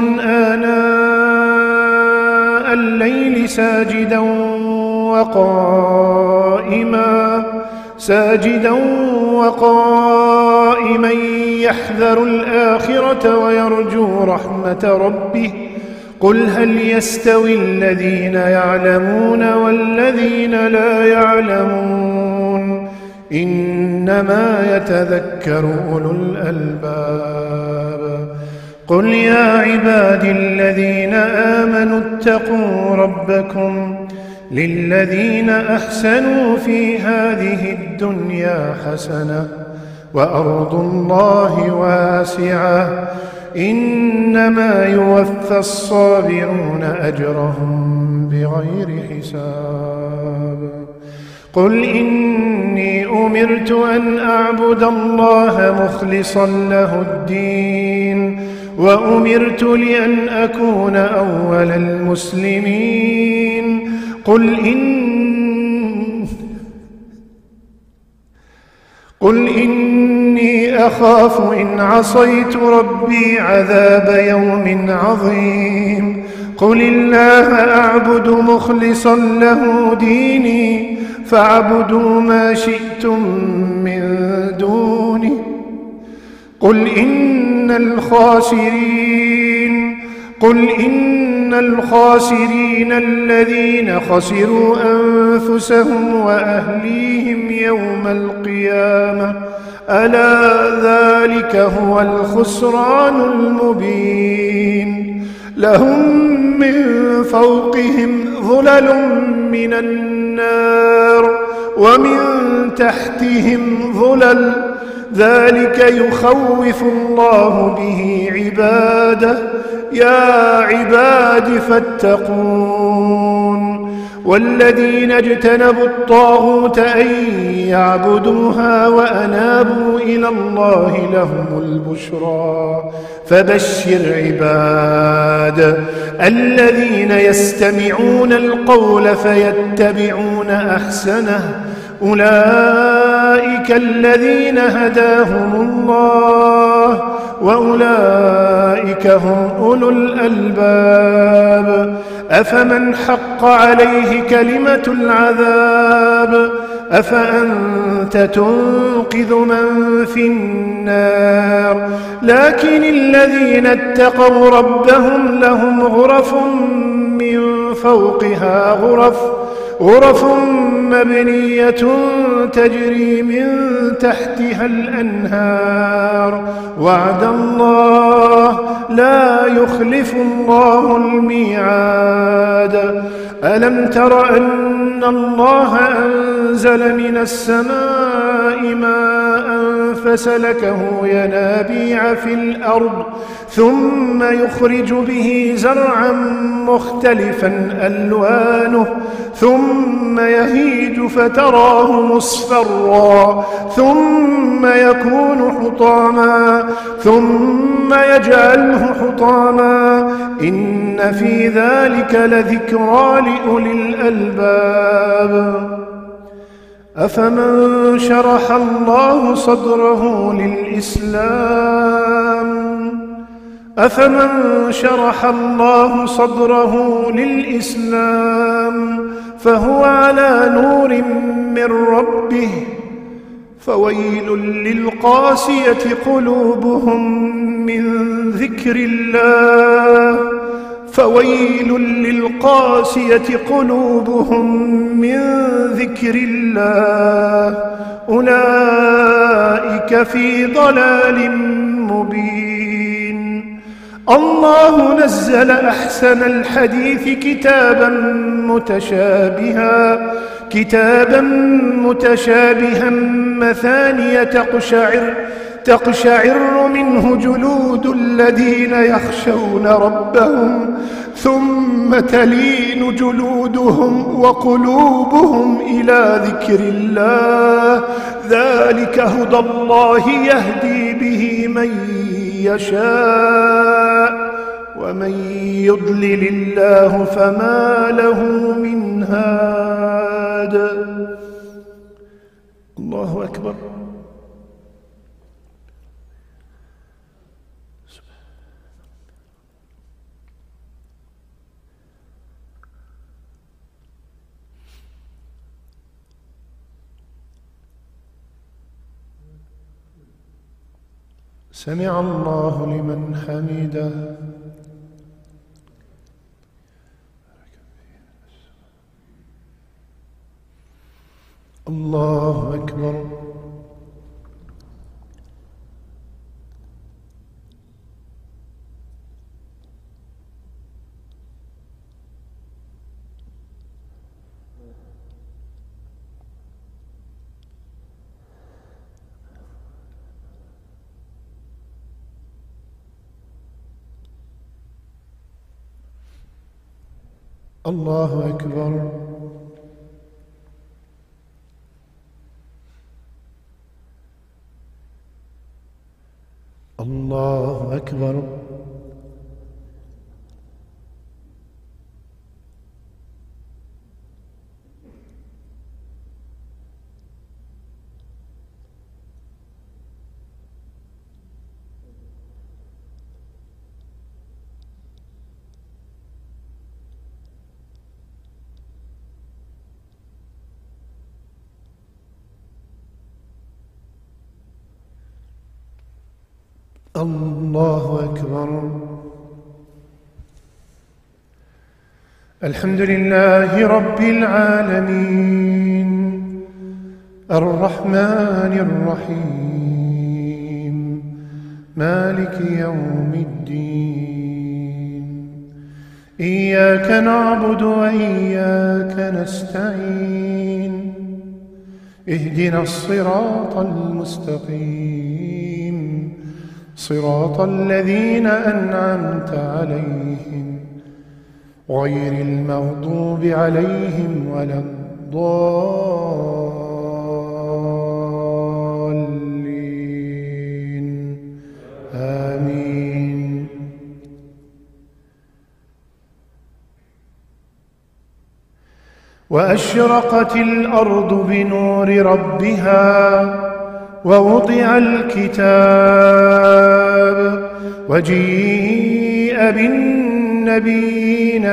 آناء الليل ساجدا وقائما ساجدا وقائما يحذر الآخرة ويرجو رحمة ربه قل هل يستوي الذين يعلمون والذين لا يعلمون إنما يتذكر أولو الألباب. قل يا عبادي الذين آمنوا اتقوا ربكم للذين أحسنوا في هذه الدنيا حسنة وأرض الله واسعة إنما يوفى الصابرون أجرهم بغير حساب. قل إني أمرت أن أعبد الله مخلصا له الدين وأمرت لأن أكون أول المسلمين. قل إن قل إني أخاف إن عصيت ربي عذاب يوم عظيم. قل الله أعبد مخلصا له ديني فاعبدوا ما شئتم من دونه. قل إن الخاسرين قل إن الخاسرين الذين خسروا أنفسهم وأهليهم يوم القيامة ألا ذلك هو الخسران المبين. لهم من فوقهم ظلل من النار ومن تحتهم ظلل ذلك يخوف الله به عباده يا عباد فاتقون. والذين اجتنبوا الطاغوت أن يعبدوها وأنابوا إلى الله لهم البشرى فبشر عباد الذين يستمعون القول فيتبعون أحسنه أولئك الذين هداهم الله وأولئك هم أولو الألباب. أفمن حق عليه كلمة العذاب أفأنت تنقذ من في النار. لكن الذين اتقوا ربهم لهم غرف من فوقها غرف غرف مبنية تجري من تحتها الأنهار وعد الله لا يخلف الله الميعاد ألم تر أن الله أنزل من السماء ماء فسلكه ينابيع في الأرض ثم يخرج به زرعا مختلفا ألوانه ثم يهيج فتراه مصفرا ثم يكون حطاما ثم يجعله حطاما إن في ذلك لذكرى لأولي الألباب أفمن شرح الله صدره للإسلام أفمن شرح الله صدره للإسلام فهو على نور من ربه فويل للقاسية قلوبهم من ذكر الله فويل للقاسية قلوبهم من ذكر الله أولئك في ضلال مبين الله نزل أحسن الحديث كتابا متشابها كتابا متشابها مثانية تقشعر تقشعر منه جلود الذين يخشون ربهم ثم تلين جلودهم وقلوبهم إلى ذكر الله ذلك هدى الله يهدي به من يشاء ومن يضلل الله فما له من هاد. الله أكبر. سمع الله لمن حمده. الله أكبر. الله أكبر. الله أكبر. الله أكبر. الحمد لله رب العالمين الرحمن الرحيم مالك يوم الدين إياك نعبد وإياك نستعين اهدنا الصراط المستقيم صراط الذين أنعمت عليهم غير المغضوب عليهم ولا الضالين آمين. وأشرقت الأرض بنور ربها ووضع الكتاب وجيء بالنبيين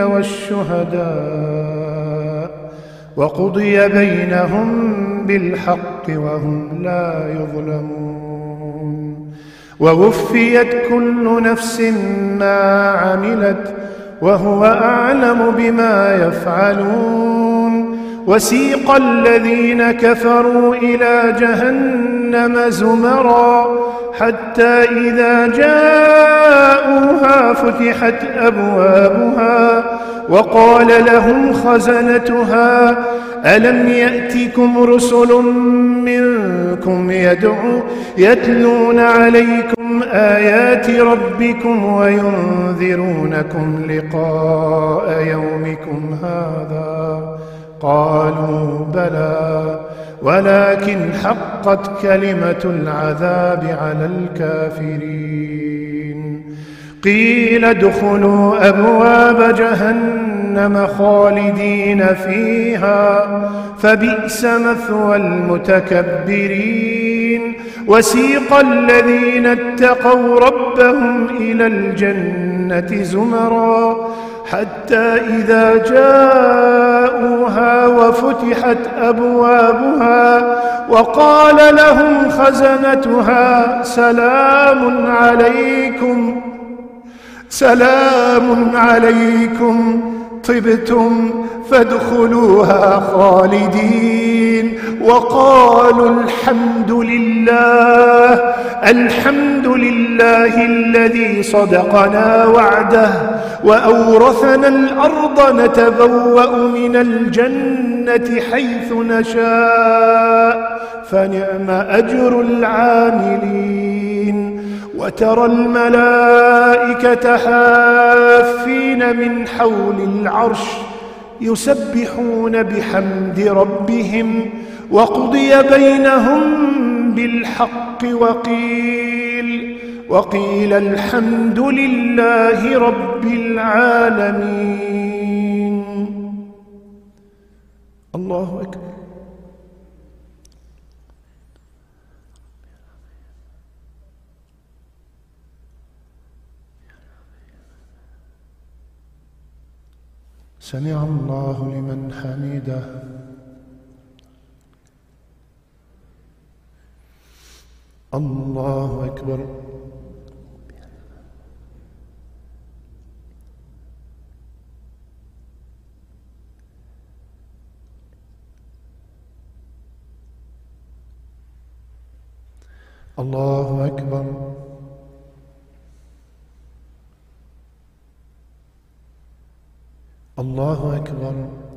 والشهداء وقضي بينهم بالحق وهم لا يظلمون ووفيت كل نفس ما عملت وهو أعلم بما يفعلون وسيق الذين كفروا إلى جهنم زمرا حتى إذا جاءوها فتحت أبوابها وقال لهم خزنتها ألم يأتكم رسل منكم يدعو يتلون عليكم آيات ربكم وينذرونكم لقاء يومكم هذا قالوا بلى ولكن حقت كلمة العذاب على الكافرين قيل ادخلوا أبواب جهنم خالدين فيها فبئس مثوى المتكبرين وسيق الذين اتقوا ربهم إلى الجنة زمرا حتى إذا جاءوها وفتحت أبوابها وقال لهم خزنتها سلام عليكم سلام عليكم طبتم فادخلوها خالدين وقالوا الحمد لله الحمد لله الذي صدقنا وعده وأورثنا الأرض نتبوأ من الجنة حيث نشاء فنعم أجر العاملين وترى الملائكة حافين من حول العرش يسبحون بحمد ربهم وقضي بينهم بالحق وقيل وقيل الحمد لله رب العالمين. الله أكبر. سمع الله لمن حمده. الله أكبر. الله أكبر. الله أكبر.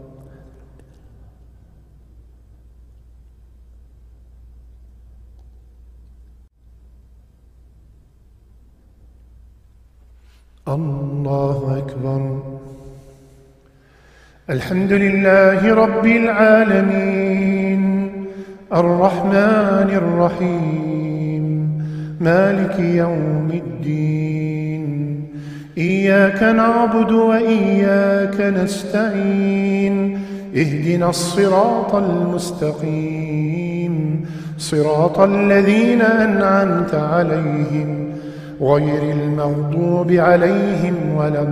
الله أكبر. الحمد لله رب العالمين الرحمن الرحيم مالك يوم الدين إياك نعبد وإياك نستعين اهدنا الصراط المستقيم صراط الذين أنعمت عليهم غير المغضوب عليهم ولا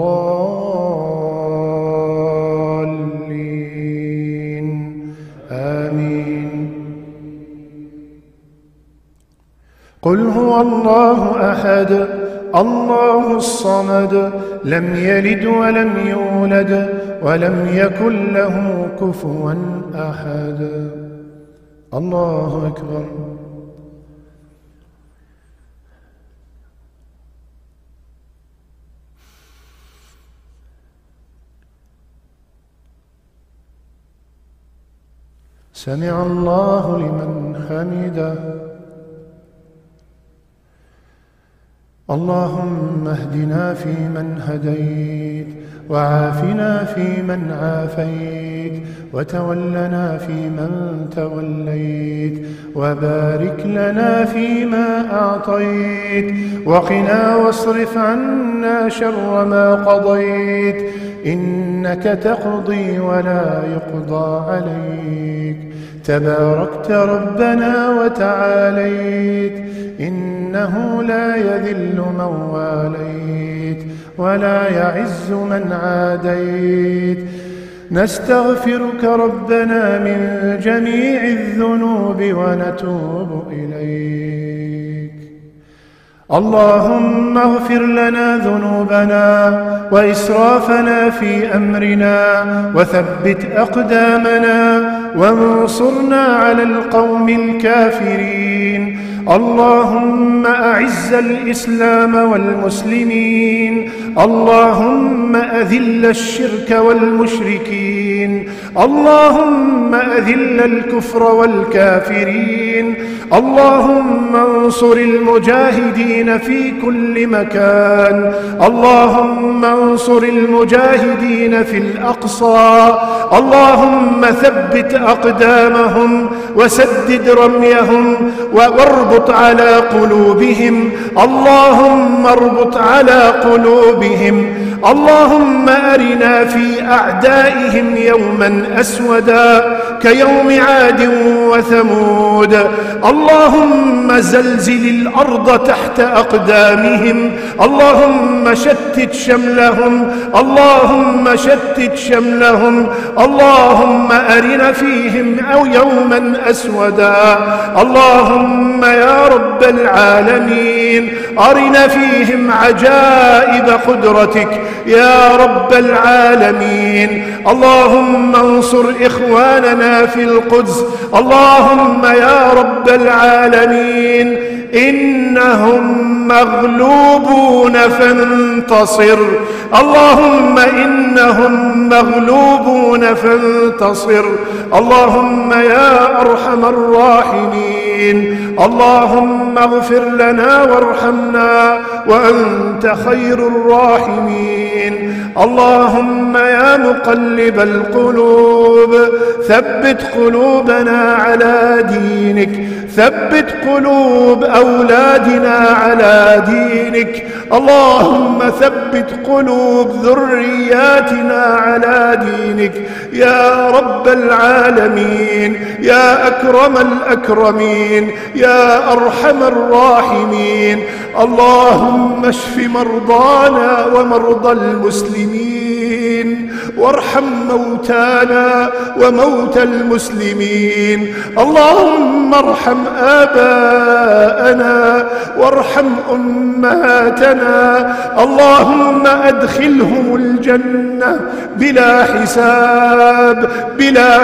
الضالين آمين. قل هو الله أحد الله الصمد لم يلد ولم يولد ولم يكن له كفوا أحد. الله أكبر. سمع الله لمن حمده. اللهم اهدنا فيمن هديت وعافنا فيمن عافيت وتولنا فيمن توليت وبارك لنا فيما أعطيت وقنا واصرف عنا شر ما قضيت إنك تقضي ولا يقضى عليك تباركت ربنا وتعاليت إنه لا يذل من واليت ولا يعز من عاديت. نستغفرك ربنا من جميع الذنوب ونتوب إليك. اللهم اغفر لنا ذنوبنا وإسرافنا في أمرنا وثبت أقدامنا وانصرنا على القوم الكافرين. اللهم أعز الإسلام والمسلمين، اللهم أذل الشرك والمشركين، اللهم أذل الكفر والكافرين، اللهم انصر المجاهدين في كل مكان، اللهم انصر المجاهدين في الأقصى، اللهم ثبت أقدامهم وسدد رميهم واربط على قلوبهم، اللهم اربط على قلوبهم، اللهم أرنا في أعدائهم يوما أسودا كيوم عاد وثمود، اللهم زلزل الأرض تحت أقدامهم، اللهم شتت شملهم، اللهم شتت شملهم، اللهم أرنا فيهم أو يوما أسودا، اللهم يا رب العالمين أرنا فيهم عجائب قدرتك يا رب العالمين. اللهم انصر إخواننا في القدس، اللهم يا رب العالمين إنهم مغلوبون فانتصر، اللهم إنهم مغلوبون فانتصر، اللهم يا أرحم الراحمين، اللهم اغفر لنا وارحمنا وأنت خير الراحمين. اللهم يا مقلب القلوب ثبت قلوبنا على دينك، ثبت قلوب أولادنا على دينك، اللهم ثبت قلوب ذرياتنا على دينك يا رب العالمين، يا أكرم الأكرمين، يا أرحم الراحمين. اللهم اشف مرضانا ومرضى المسلمين، وارحم موتانا وموتى المسلمين، اللهم ارحم آباءنا وارحم أمهاتنا، اللهم أدخلهم الجنة بلا حساب بلا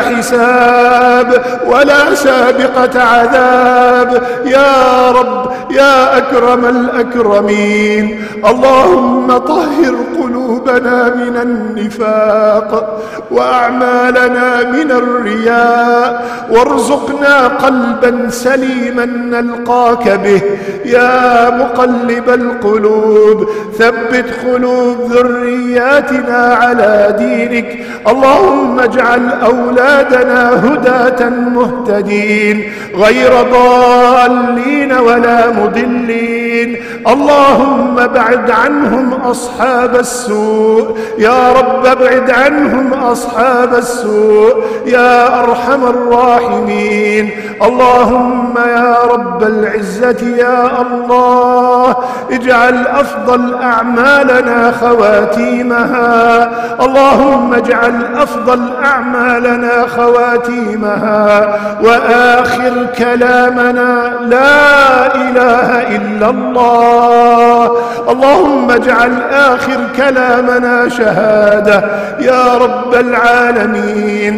حساب ولا سابقة عذاب يا رب يا أكرم الأكرمين. اللهم طهر قلوبنا من النفاق وأعمالنا من الرياء، وارزقنا قلبا سليما نلقاك به يا مقلب القلوب، ثبت قلوب ذرياتنا على دينك، اللهم اجعل أولادنا هداة مهتدين غير ضالين ولا مضلين، اللهم بعد عنهم أصحاب السوء يا رب، ابعد عنهم أصحاب السوء يا أرحم الراحمين. اللهم يا رب العزة يا الله اجعل أفضل أعمالنا خواتيمها، اللهم اجعل أفضل أعمالنا خواتيمها، وآخر كلامنا لا إله إلا الله، اللهم اجعل آخر كلامنا شهادة يا رب العالمين.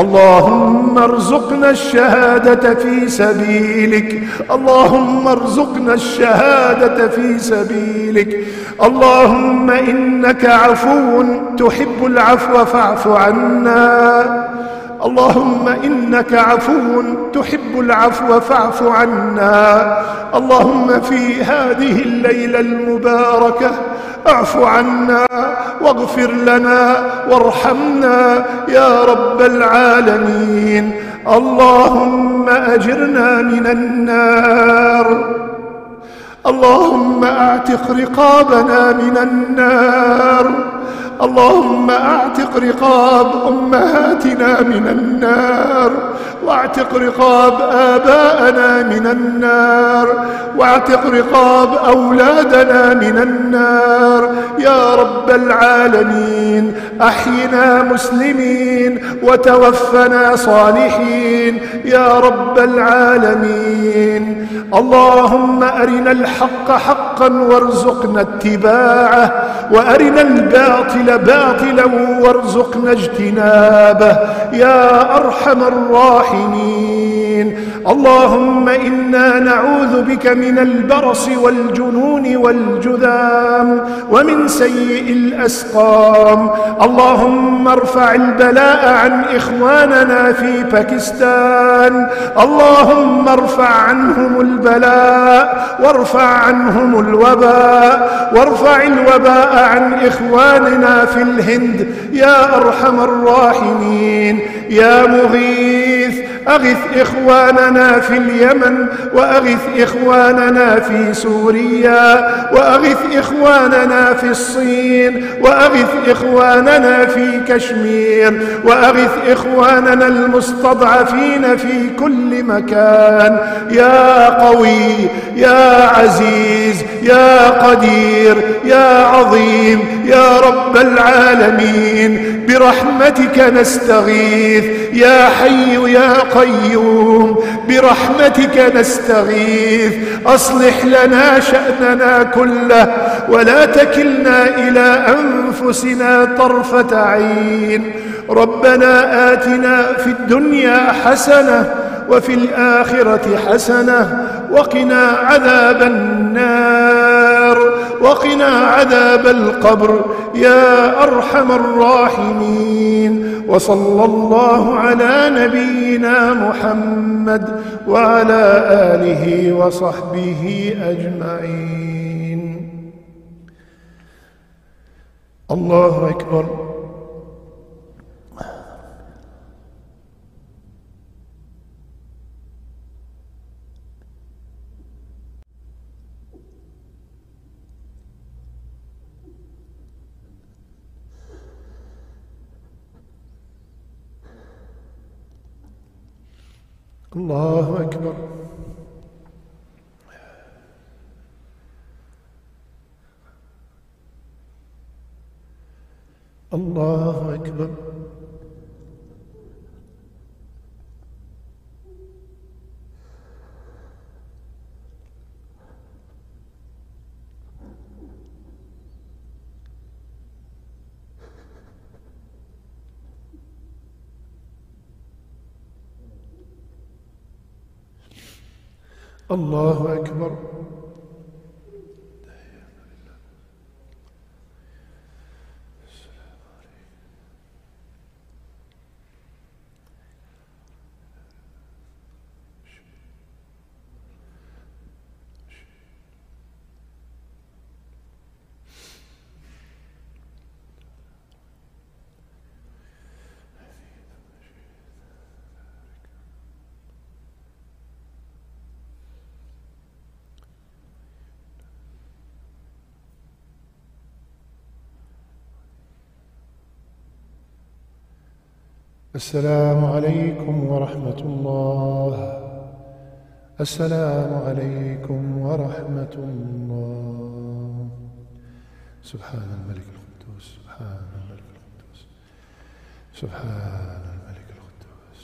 اللهم ارزقنا الشهادة في سبيلك، اللهم ارزقنا الشهادة في سبيلك، اللهم إنك عفو تحب العفو فاعف عنا، اللهم إنك عفو تحب العفو فاعف عنا. اللهم في هذه الليلة المباركة اعف عنا واغفر لنا وارحمنا يا رب العالمين. اللهم أجرنا من النار، اللهم اعتق رقابنا من النار، اللهم أعتق رقاب أمهاتنا من النار، واعتق رقاب آباءنا من النار، واعتق رقاب أولادنا من النار يا رب العالمين. أحينا مسلمين وتوفنا صالحين يا رب العالمين. اللهم أرنا الحق حقا وارزقنا اتباعه، وأرنا الباطل باطلا وارزقنا اجتنابه يا أرحم الراحمين. اللهم إنا نعوذ بك من البرص والجنون والجذام ومن سيء الأسقام. اللهم ارفع البلاء عن إخواننا في باكستان، اللهم ارفع عنهم البلاء وارفع عنهم الوباء، وارفع الوباء عن إخواننا في الهند يا أرحم الراحمين. يا مغيث أغث إخواننا في اليمن، وأغث إخواننا في سوريا، وأغث إخواننا في الصين، وأغث إخواننا في كشمير، وأغث إخواننا المستضعفين في كل مكان يا قوي يا عزيز يا قدير يا عظيم يا رب العالمين. برحمتك نستغيث يا حي يا قيوم، برحمتك نستغيث. أصلح لنا شأننا كله ولا تكلنا إلى أنفسنا طرفة عين. ربنا آتنا في الدنيا حسنة وفي الآخرة حسنة وقنا عذاب النار، وقنا عذاب القبر يا أرحم الراحمين. وصلى الله على نبينا محمد وعلى آله وصحبه أجمعين. الله أكبر. الله أكبر. الله أكبر. الله أكبر. السلام عليكم ورحمة الله. السلام عليكم ورحمة الله. سبحان الملك القدوس، سبحان الملك القدوس، سبحان الملك القدوس.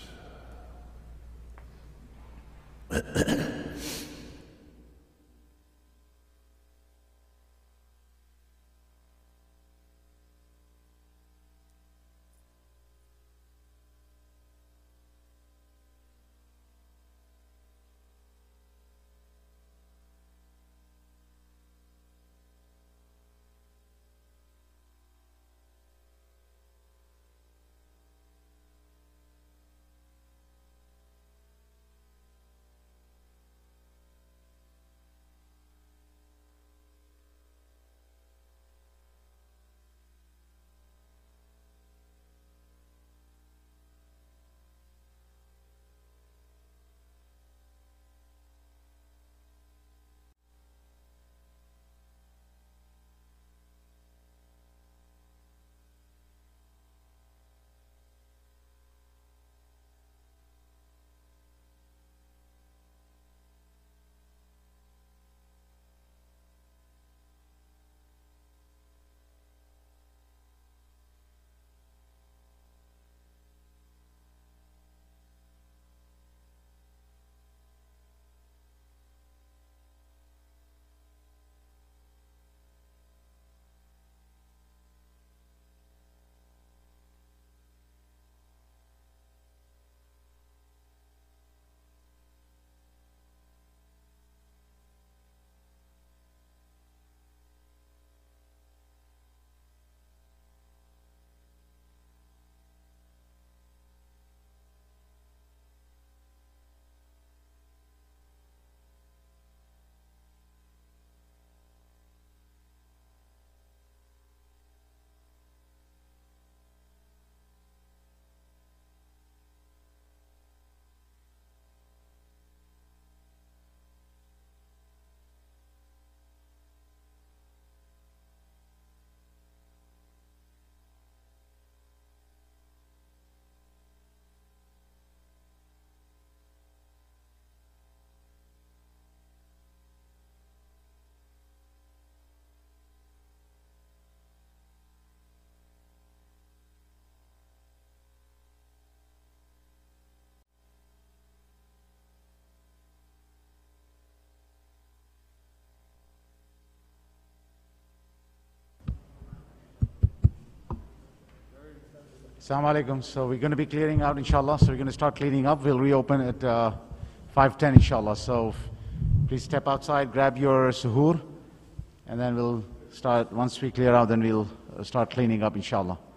Assalamu alaikum. So we're going to be clearing out, inshallah. So we're going to start cleaning up. We'll reopen at uh, five ten, inshallah. So please step outside, grab your suhoor, and then we'll start. Once we clear out, then we'll start cleaning up, inshallah.